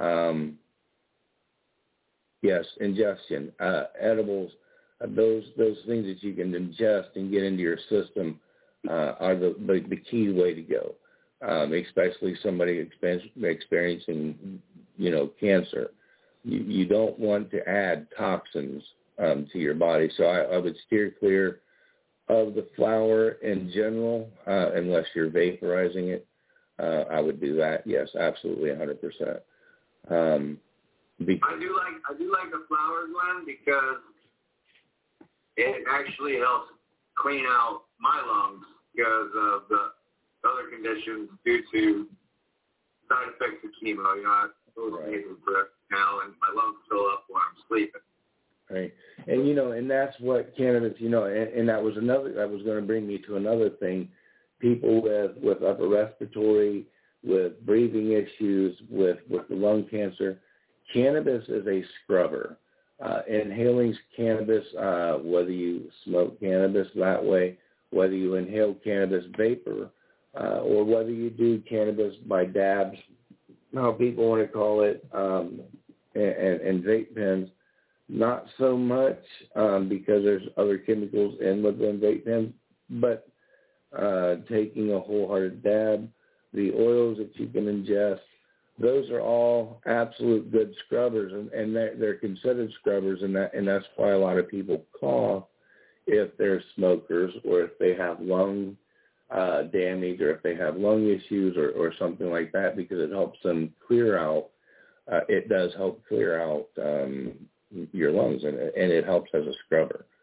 Yes, ingestion, edibles. Those things that you can ingest and get into your system are the key way to go, especially somebody experiencing, cancer. You don't want to add toxins to your body. So I would steer clear of the flower in general, unless you're vaporizing it. I would do that. Yes, absolutely, 100%. I do like the flower, Glenn, because it actually helps clean out my lungs because of the other conditions due to side effects of chemo. I go to nasal drip now, and my lungs fill up when I'm sleeping. Right, and and that's what cannabis, and that was going to bring me to another thing. People with upper respiratory, with breathing issues, with the lung cancer, cannabis is a scrubber. Inhaling cannabis, whether you smoke cannabis that way, whether you inhale cannabis vapor, or whether you do cannabis by dabs, how people want to call it, and vape pens, not so much because there's other chemicals in within vape pens, but taking a wholehearted dab, the oils that you can ingest, those are all absolute good scrubbers, and they're considered scrubbers, and that's why a lot of people cough if they're smokers or if they have lung damage or if they have lung issues or something like that, because it helps them clear out. It does help clear out your lungs, and it helps as a scrubber.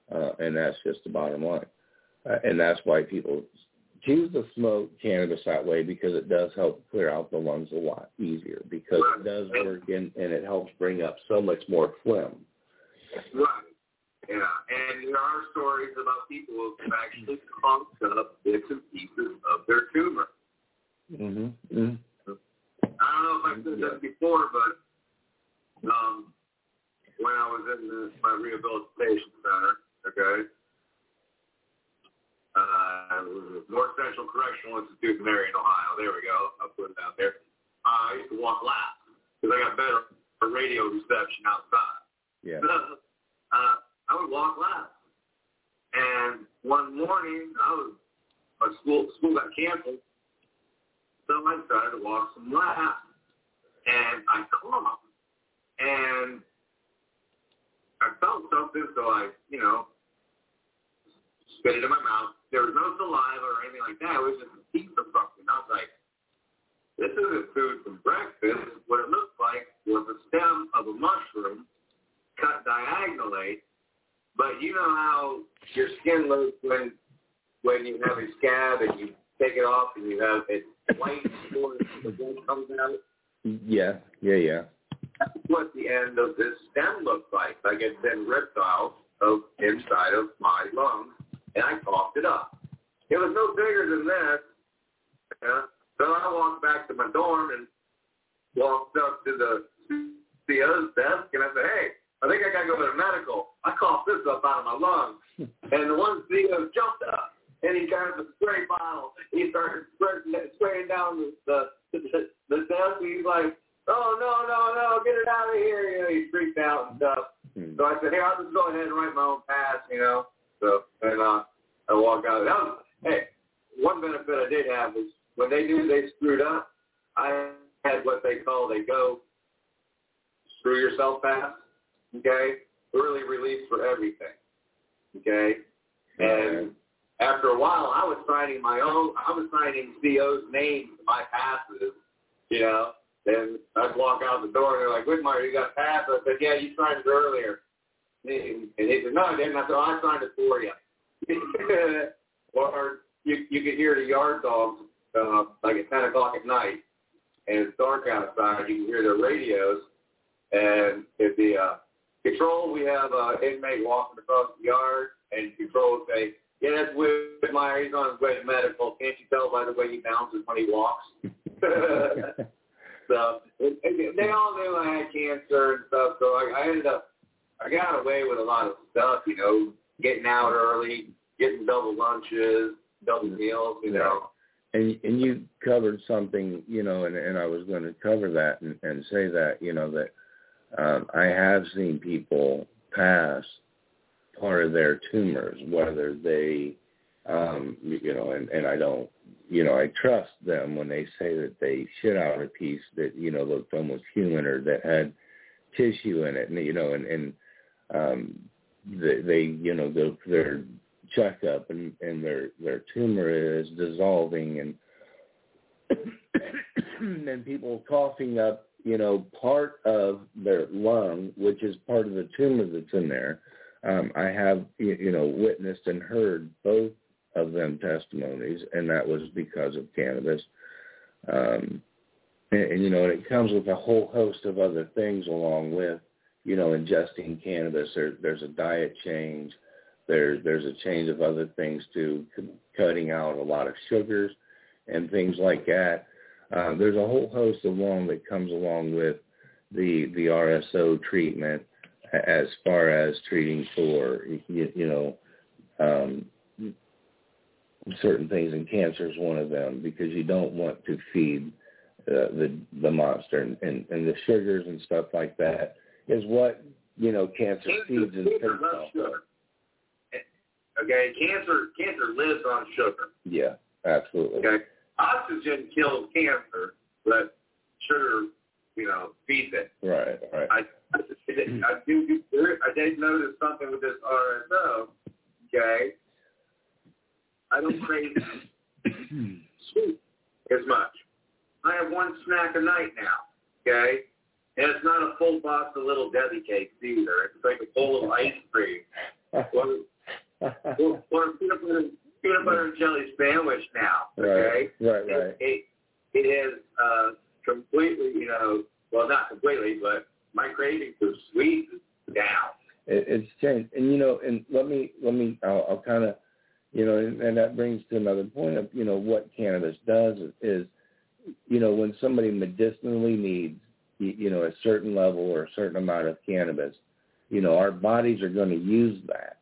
and that's just the bottom line. And that's why people choose to smoke cannabis that way, because it does help clear out the lungs a lot easier, because it does work and it helps bring up so much more phlegm. Right. Yeah. And there are stories about people who have actually coughed up bits and pieces of their tumor. Mm-hmm. Mm-hmm. I don't know if I've said this before, but when I was in my rehabilitation center, okay, North Central Correctional Institute in Marion, Ohio. There we go. I'll put it out there. I used to walk laps because I got better radio reception outside. Yeah. I would walk laps. And one morning, my school got canceled, so I decided to walk some laps. And I coughed. And I felt something, so I, spit it in my mouth. There was no saliva or anything like that. It was just a piece of something. I was like, this isn't food from breakfast. What it looked like was a stem of a mushroom cut diagonally. But you know how your skin looks when you have a scab and you take it off and you have it white before the blood comes out? Yeah. That's what the end of this stem looked like. Like it's been ripped out of inside of my lungs, and I coughed it up. It was no bigger than this. Yeah. So I walked back to my dorm and walked up to the CO's desk, and I said, hey, I think I got to go to the medical. I coughed this up out of my lungs. And the one CO jumped up, and he got a spray bottle. He started spraying down the desk, and he's like, oh, no, get it out of here. He freaked out and stuff. So I said, hey, I'll just go ahead and write my own pass, So, and I walked out. Hey, one benefit I did have was when they knew they screwed up, I had what they call go screw yourself pass, okay? Early release for everything, okay? And after a while, I was signing CO's names to my passes, And I'd walk out the door, and they're like, Whitmire, you got a pass? I said, yeah, you signed it earlier. And he said, no, I didn't. I said, I signed it for you. Or you could hear the yard dogs like at 10 o'clock at night, and it's dark outside. You can hear their radios, and it'd be control. We have an inmate walking across the yard, and control would say, yeah, that's Whitmire. He's on his way to medical. Can't you tell by the way he bounces when he walks? So they all knew I had cancer and stuff. So I got away with a lot of stuff, getting out early, getting double lunches, double meals, And you covered something, and I was going to cover that and say that, that I have seen people pass part of their tumors, whether they, and I don't, I trust them when they say that they shit out a piece that, looked almost human or that had tissue in it, and they go for their checkup and their tumor is dissolving and and people coughing up, part of their lung, which is part of the tumor that's in there. I have, witnessed and heard both of them testimonies, and that was because of cannabis. And it comes with a whole host of other things along with, ingesting cannabis. There's a diet change. There's a change of other things too, cutting out a lot of sugars and things like that. There's a whole host that comes along with the RSO treatment as far as treating for, certain things, and cancer is one of them, because you don't want to feed the monster, and the sugars and stuff like that is what cancer feeds and takes off. Okay, cancer lives on sugar. Yeah, absolutely. Okay, oxygen kills cancer, but sugar, feeds it. Right. I did notice something with this RSO. Okay. I don't crave sweet as much. I have one snack a night now, okay? And it's not a full box of little Debbie cakes either. It's like a bowl of ice cream. Well, or peanut butter and jelly sandwich now. Okay, right. It is completely, well, not completely, but my craving for sweet is down. It's changed, and and let me, I'll kind of, and that brings to another point of, what cannabis does is, when somebody medicinally needs, a certain level or a certain amount of cannabis, our bodies are going to use that,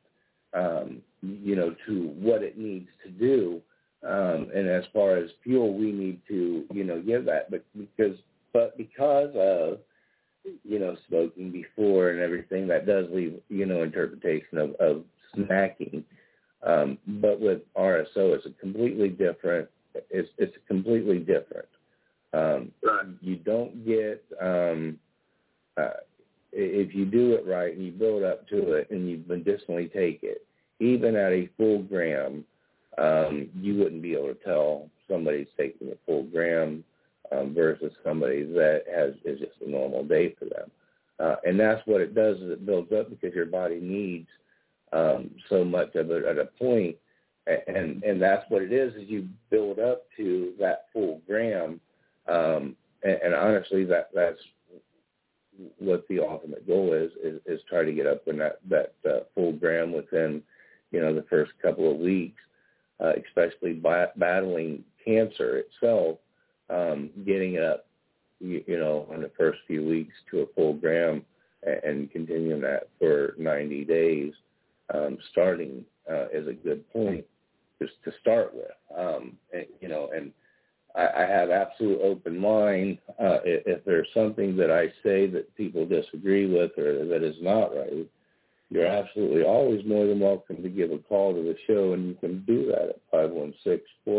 to what it needs to do. And as far as fuel, we need to, give that, but because of, smoking before and everything, that does leave, interpretation of snacking. But with RSO, it's completely different. It's completely different. You don't get, if you do it right and you build up to it and you medicinally take it, even at a full gram, you wouldn't be able to tell somebody's taking a full gram versus somebody that is just a normal day for them. And that's what it does, is it builds up because your body needs so much of it at a point. And that's what it is you build up to that full gram. And honestly, that's what the ultimate goal is try to get up in that full gram within, the first couple of weeks, especially battling cancer itself, getting it up, in the first few weeks to a full gram and continuing that for 90 days, starting is a good point just to start with. And I have absolute open mind. If there's something that I say that people disagree with or that is not right, you're absolutely always more than welcome to give a call to the show, and you can do that at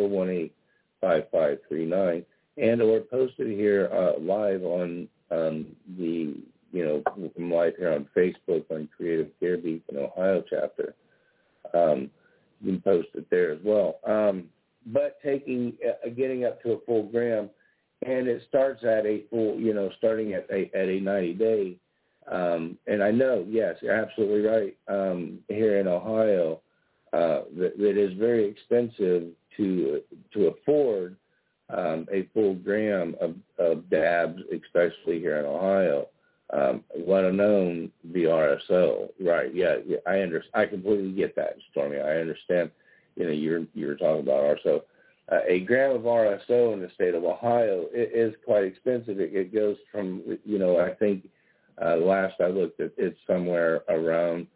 516-418-5539, and or post it here live on the, I'm live here on Facebook on Creative Care Beacon Ohio chapter. You can post it there as well. But getting up to a full gram, and it starts at a full, starting at a 90-day. And I know, yes, you're absolutely right. Here in Ohio, that is very expensive to afford a full gram of dabs, especially here in Ohio, let alone the RSO. Right? Yeah, I completely get that, Stormy. I understand. You were talking about RSO. A gram of RSO in the state of Ohio is quite expensive. It goes from, I think last I looked, it's somewhere around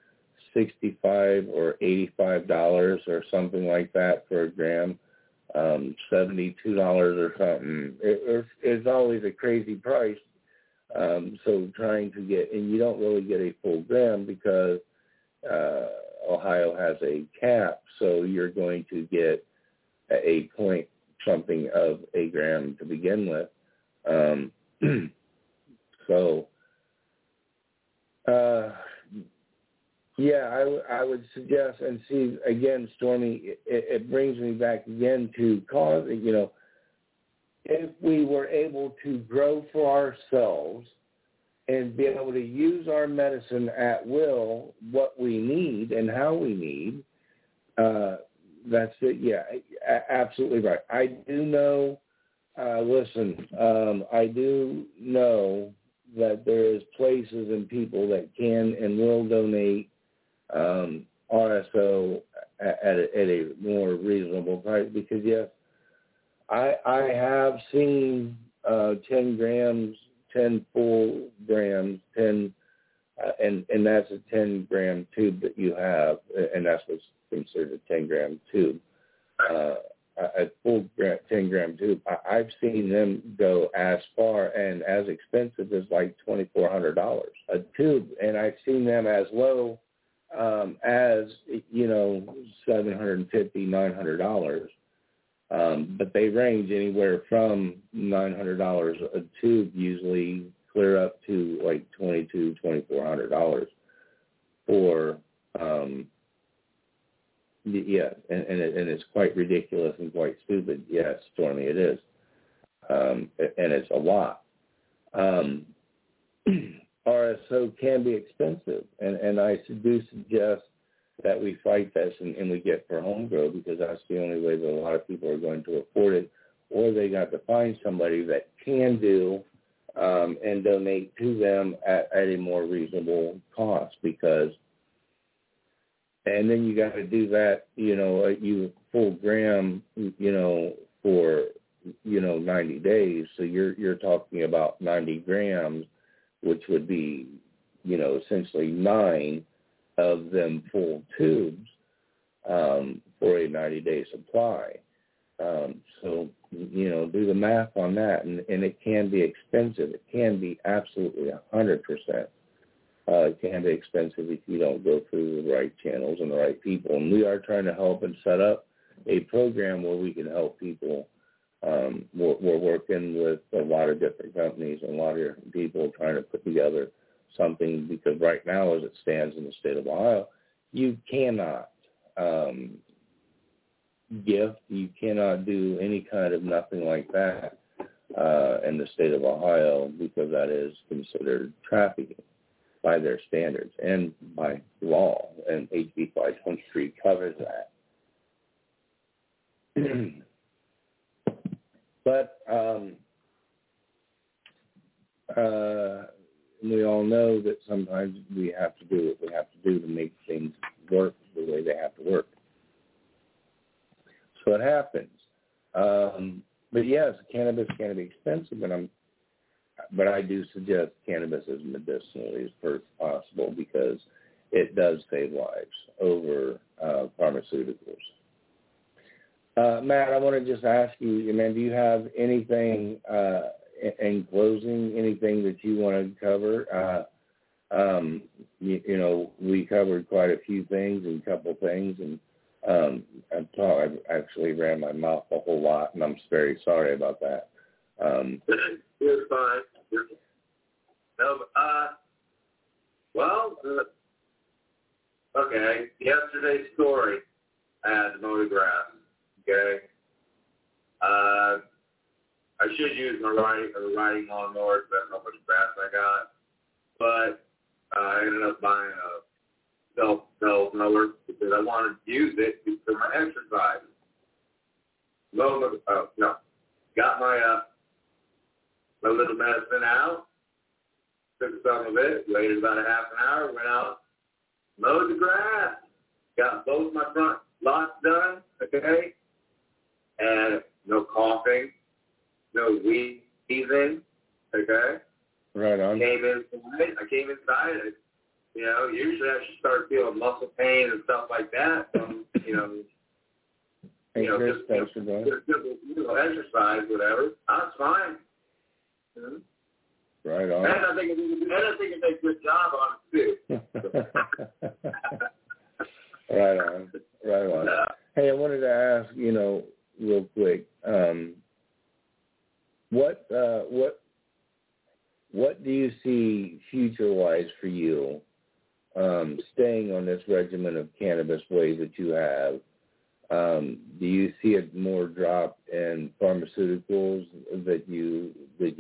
$65 or $85 or something like that for a gram, $72 or something. It's always a crazy price. So trying to get, and you don't really get a full gram because Ohio has a cap, so you're going to get a point something of a gram to begin with. I would suggest, and see, again, Stormy, it brings me back again to cause, if we were able to grow for ourselves and be able to use our medicine at will, what we need and how we need, that's it. Yeah, absolutely right. I do know, I do know that there is places and people that can and will donate RSO at a more reasonable price, because, yes, I have seen 10 grams, 10 full grams, 10, and that's a 10-gram tube that you have, and that's what's considered a 10-gram tube. A full 10-gram tube, I've seen them go as far and as expensive as like $2,400 a tube, and I've seen them as low as, $750, $900. But they range anywhere from $900 a tube, usually clear up to like $2,200, $2,400 for, and it's quite ridiculous and quite stupid. Yes, Stormy, it is, and it's a lot. RSO can be expensive, and I do suggest that we fight this and we get for home grow, because that's the only way that a lot of people are going to afford it, or they got to find somebody that can do and donate to them at a more reasonable cost, because, and then you got to do that, you full gram, for, 90 days. So you're talking about 90 grams, which would be, essentially 9 of them full tubes for a 90-day supply. So, do the math on that, and it can be expensive. It can be absolutely 100%. It can be expensive if you don't go through the right channels and the right people. And we are trying to help and set up a program where we can help people. We're working with a lot of different companies and a lot of different people trying to put together something, because right now, as it stands in the state of Ohio, you cannot gift, you cannot do any kind of nothing like that in the state of Ohio, because that is considered trafficking by their standards and by law, and HB 523 covers that. But we all know that sometimes we have to do what we have to do to make things work the way they have to work. So it happens. But yes, cannabis can be expensive, but I do suggest cannabis as medicinally as first possible, because it does save lives over pharmaceuticals. Matt, I want to just ask you, man, do you have anything in closing, anything that you want to cover? We covered quite a few things and a couple things, and I've actually ran my mouth a whole lot, and I'm very sorry about that. You're fine. Okay, yesterday's story, I had to mow the grass, okay? I should use my riding lawnmower, because that's how much grass I got, but I ended up buying a self mower because I wanted to use it for my exercise. Got my little medicine out, took some of it, waited about a half an hour, went out, mowed the grass, got both my front lots done, okay, and no coughing, no wheezing, okay. Right on. I came inside, and, usually I should start feeling muscle pain and stuff like that from, just simple exercise, whatever. I was fine. Mm-hmm. Right on. And I think it did a good job on it, too. Right on. Hey, I wanted to ask, real quick, what do you see future-wise for you, staying on this regimen of cannabis way that you have? Do you see a more drop in pharmaceuticals that you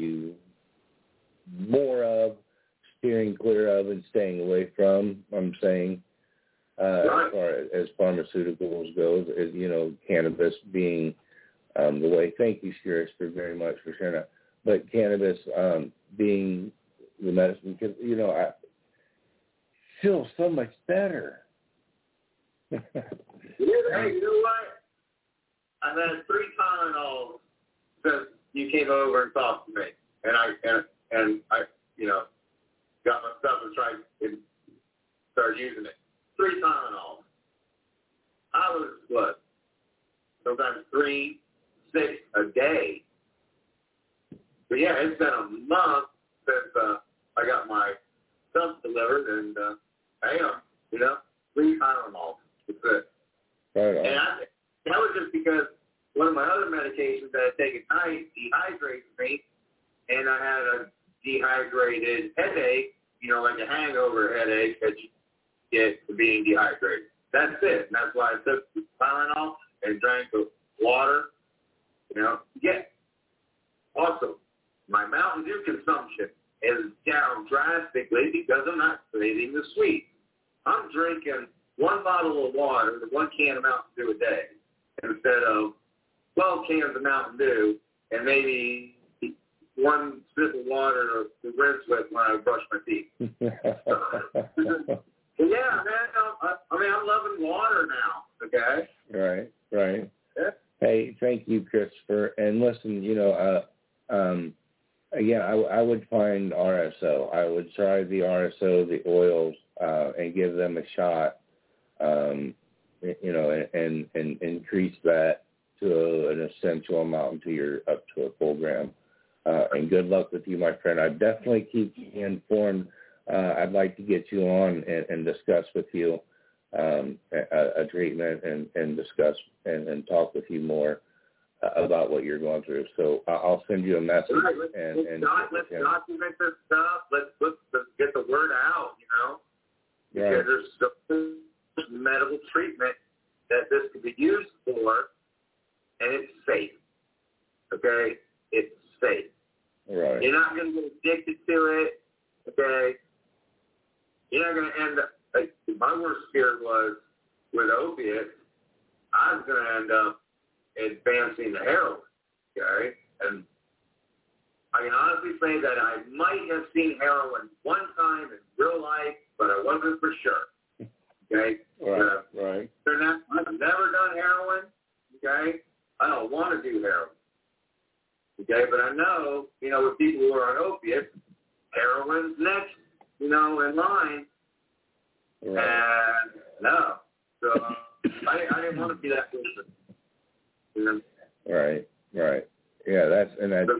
more of, steering clear of and staying away from? I'm saying, as far as pharmaceuticals goes, is cannabis being the way. Thank you, Sheriff, very much for sharing that. But cannabis being the medicine, because I feel so much better. Hey, you know what? I've had 3 Tylenols since you came over and talked to me, and I got my stuff and tried and started using it. 3 Tylenols. I was sometimes 3, 6 a day. But yeah, it's been a month since I got my stuff delivered, and I am, 3 Tylenols. That's it. Right on. And that was just because one of my other medications that I take at night dehydrates me, and I had a dehydrated headache, like a hangover headache that you get for being dehydrated. That's it. And that's why I took Tylenol and drank the water. Yeah. Also, my Mountain Dew consumption is down drastically because I'm not craving the sweet. I'm drinking one bottle of water, one can of Mountain Dew a day, instead of 12 cans of Mountain Dew and maybe one sip of water to rinse with when I brush my teeth. Yeah, man. I'm loving water now. Okay. Right. Yeah. Hey, thank you, Christopher. And listen, again, I would find RSO. I would try the RSO, the oils, and give them a shot. And increase that to an essential amount until you're up to a full gram. And good luck with you, my friend. I definitely keep you informed. I'd like to get you on and discuss with you a treatment and discuss and talk with you more about what you're going through. So I'll send you a message. Let's document this stuff. Let's get the word out, because there's so much medical treatment that this could be used for, and it's safe. Okay? It's safe. Right. You're not going to get addicted to it. Okay? You're not going to end up, like, my worst fear was with opiates, I was going to end up advancing the heroin. Okay? And I can honestly say that I might have seen heroin one time in real life, but I wasn't for sure. Okay? Right. I've never done heroin. Okay? I don't want to do heroin. Okay? But I know, with people who are on opiates, heroin's next, in line. Right. And no. So I didn't want to be that person. Right. Yeah, that's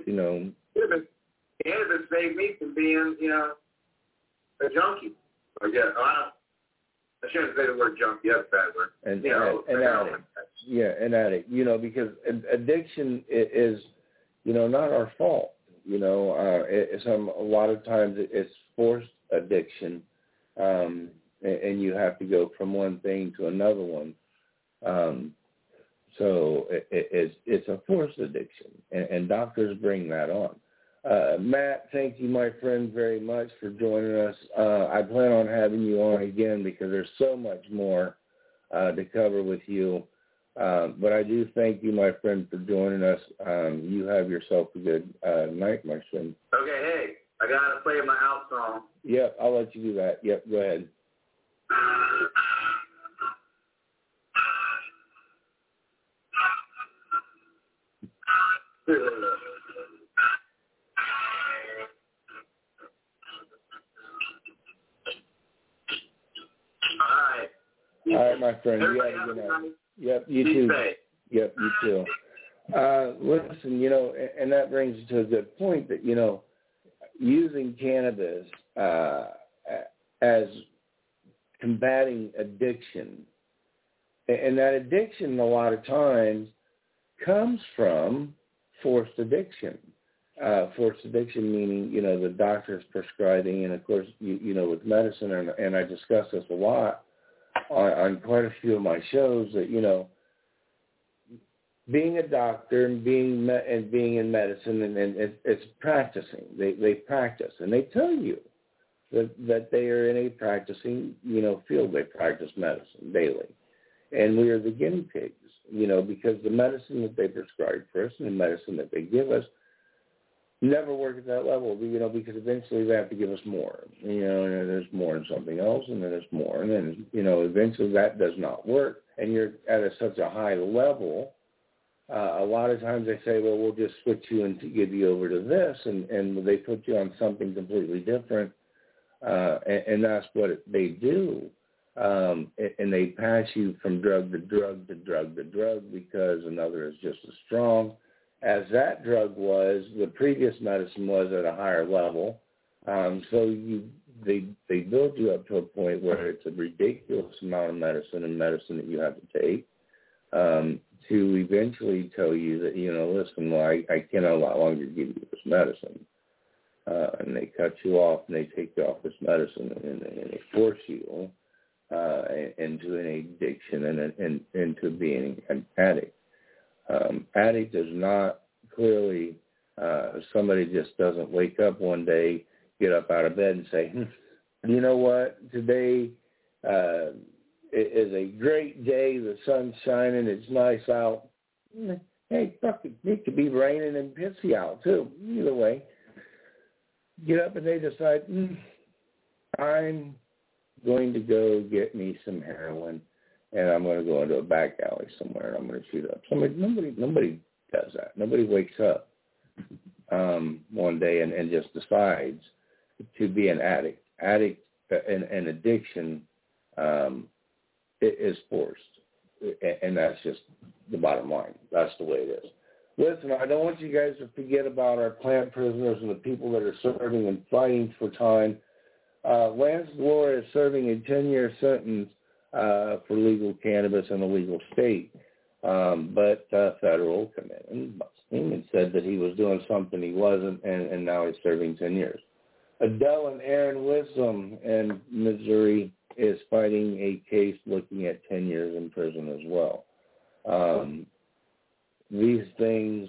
Cannabis saved me from being, a junkie. I shouldn't say the word junkie. That's a bad word. An addict. Yeah, an addict. Because addiction is, not our fault. A lot of times it's forced addiction, and you have to go from one thing to another one. So it's a forced addiction, and doctors bring that on. Matt, thank you, my friend, very much for joining us. I plan on having you on again because there's so much more to cover with you. But I do thank you, my friend, for joining us. You have yourself a good night, my friend. Okay, hey, I got to play my out song. Yep, I'll let you do that. Yep, go ahead. All right, my friend. You have a good night. Yep, you too. Yep, you too. Listen, and that brings us to a good point that, using cannabis as combating addiction, and that addiction a lot of times comes from forced addiction. Forced addiction meaning, the doctor's prescribing, and of course, with medicine, and I discuss this a lot on quite a few of my shows, that, being a doctor and being in medicine, and it's practicing. They practice, and they tell you that they are in a practicing, field. They practice medicine daily. And we are the guinea pigs, because the medicine that they prescribe for us and the medicine that they give us never work at that level, because eventually they have to give us more. And there's more in something else, and then there's more. And then, eventually that does not work. And you're at such a high level, a lot of times they say, well, we'll just switch you and give you over to this, and they put you on something completely different. And that's what they do. And they pass you from drug to drug to drug to drug because another is just as strong as that drug was. The previous medicine was at a higher level. So they build you up to a point where it's a ridiculous amount of medicine that you have to take to eventually tell you that, listen, well, I can no longer give you this medicine. And they cut you off, and they take you off this medicine, and they force you into an addiction and into being an addict. Addict is not clearly somebody just doesn't wake up one day, get up out of bed and say, you know what, today It is a great day. The sun's shining. It's nice out. Hey, fuck it could be raining and pissy out, too. Either way. Get up and they decide, I'm going to go get me some heroin, and I'm going to go into a back alley somewhere, and I'm going to shoot up. Nobody does that. Nobody wakes up one day and just decides to be an addict. An addiction is forced, and that's just the bottom line. That's the way it is. Listen, I don't want you guys to forget about our plant prisoners and the people that are serving and fighting for time. Lance Glore is serving a 10-year sentence for legal cannabis in a legal state, but federal come in and busted him and said that he was doing something he wasn't, and now he's serving 10 years. Adele and Aaron Wisdom in Missouri is fighting a case looking at 10 years in prison as well. These things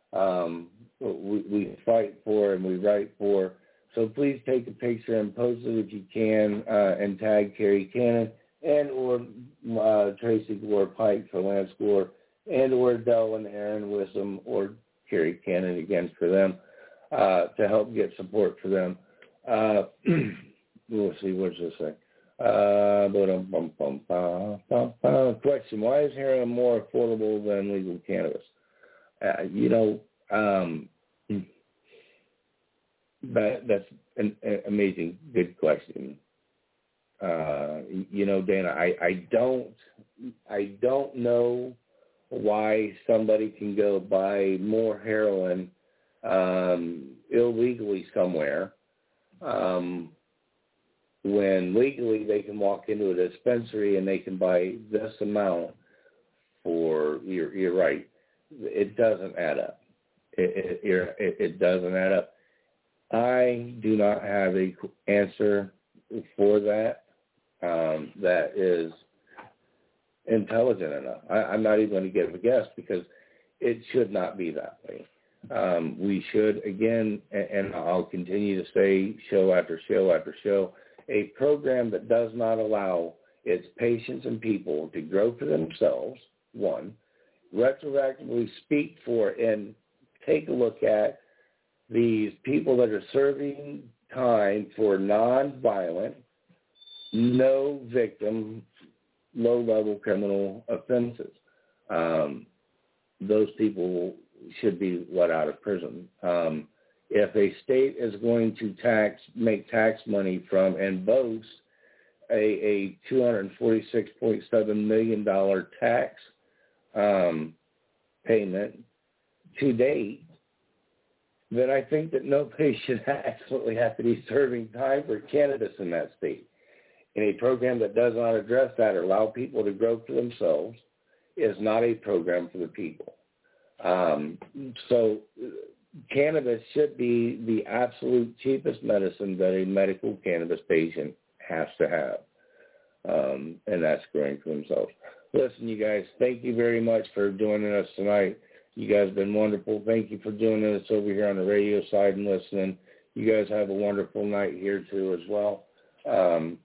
we fight for and we write for. So please take a picture and post it if you can and tag Kerry Cannon and or Tracy Glore Pike for Lance Glore and or Adele and Aaron Wisdom or Kerry Cannon again for them to help get support for them. We'll see, what's this say? Question, why is heroin more affordable than legal cannabis? That's an amazing, good question. Dana, I don't know why somebody can go buy more heroin illegally somewhere when legally they can walk into a dispensary and they can buy this amount for, you're right, it doesn't add up. It doesn't add up. I do not have an answer for that that is intelligent enough. I'm not even going to give a guess because it should not be that way. We should, again, and I'll continue to say show after show after show, a program that does not allow its patients and people to grow for themselves, one, retroactively speak for and take a look at these people that are serving time for nonviolent, no victim, low-level criminal offenses. Those people should be let out of prison. If a state is going to make tax money from and boast a $246.7 million tax payment to date, then I think that nobody should absolutely have to be serving time for cannabis in that state. And a program that does not address that or allow people to grow for themselves is not a program for the people. So cannabis should be the absolute cheapest medicine that a medical cannabis patient has to have, and that's growing for themselves. Listen, you guys, thank you very much for joining us tonight. You guys have been wonderful. Thank you for joining us over here on the radio side and listening. You guys have a wonderful night here, too, as well.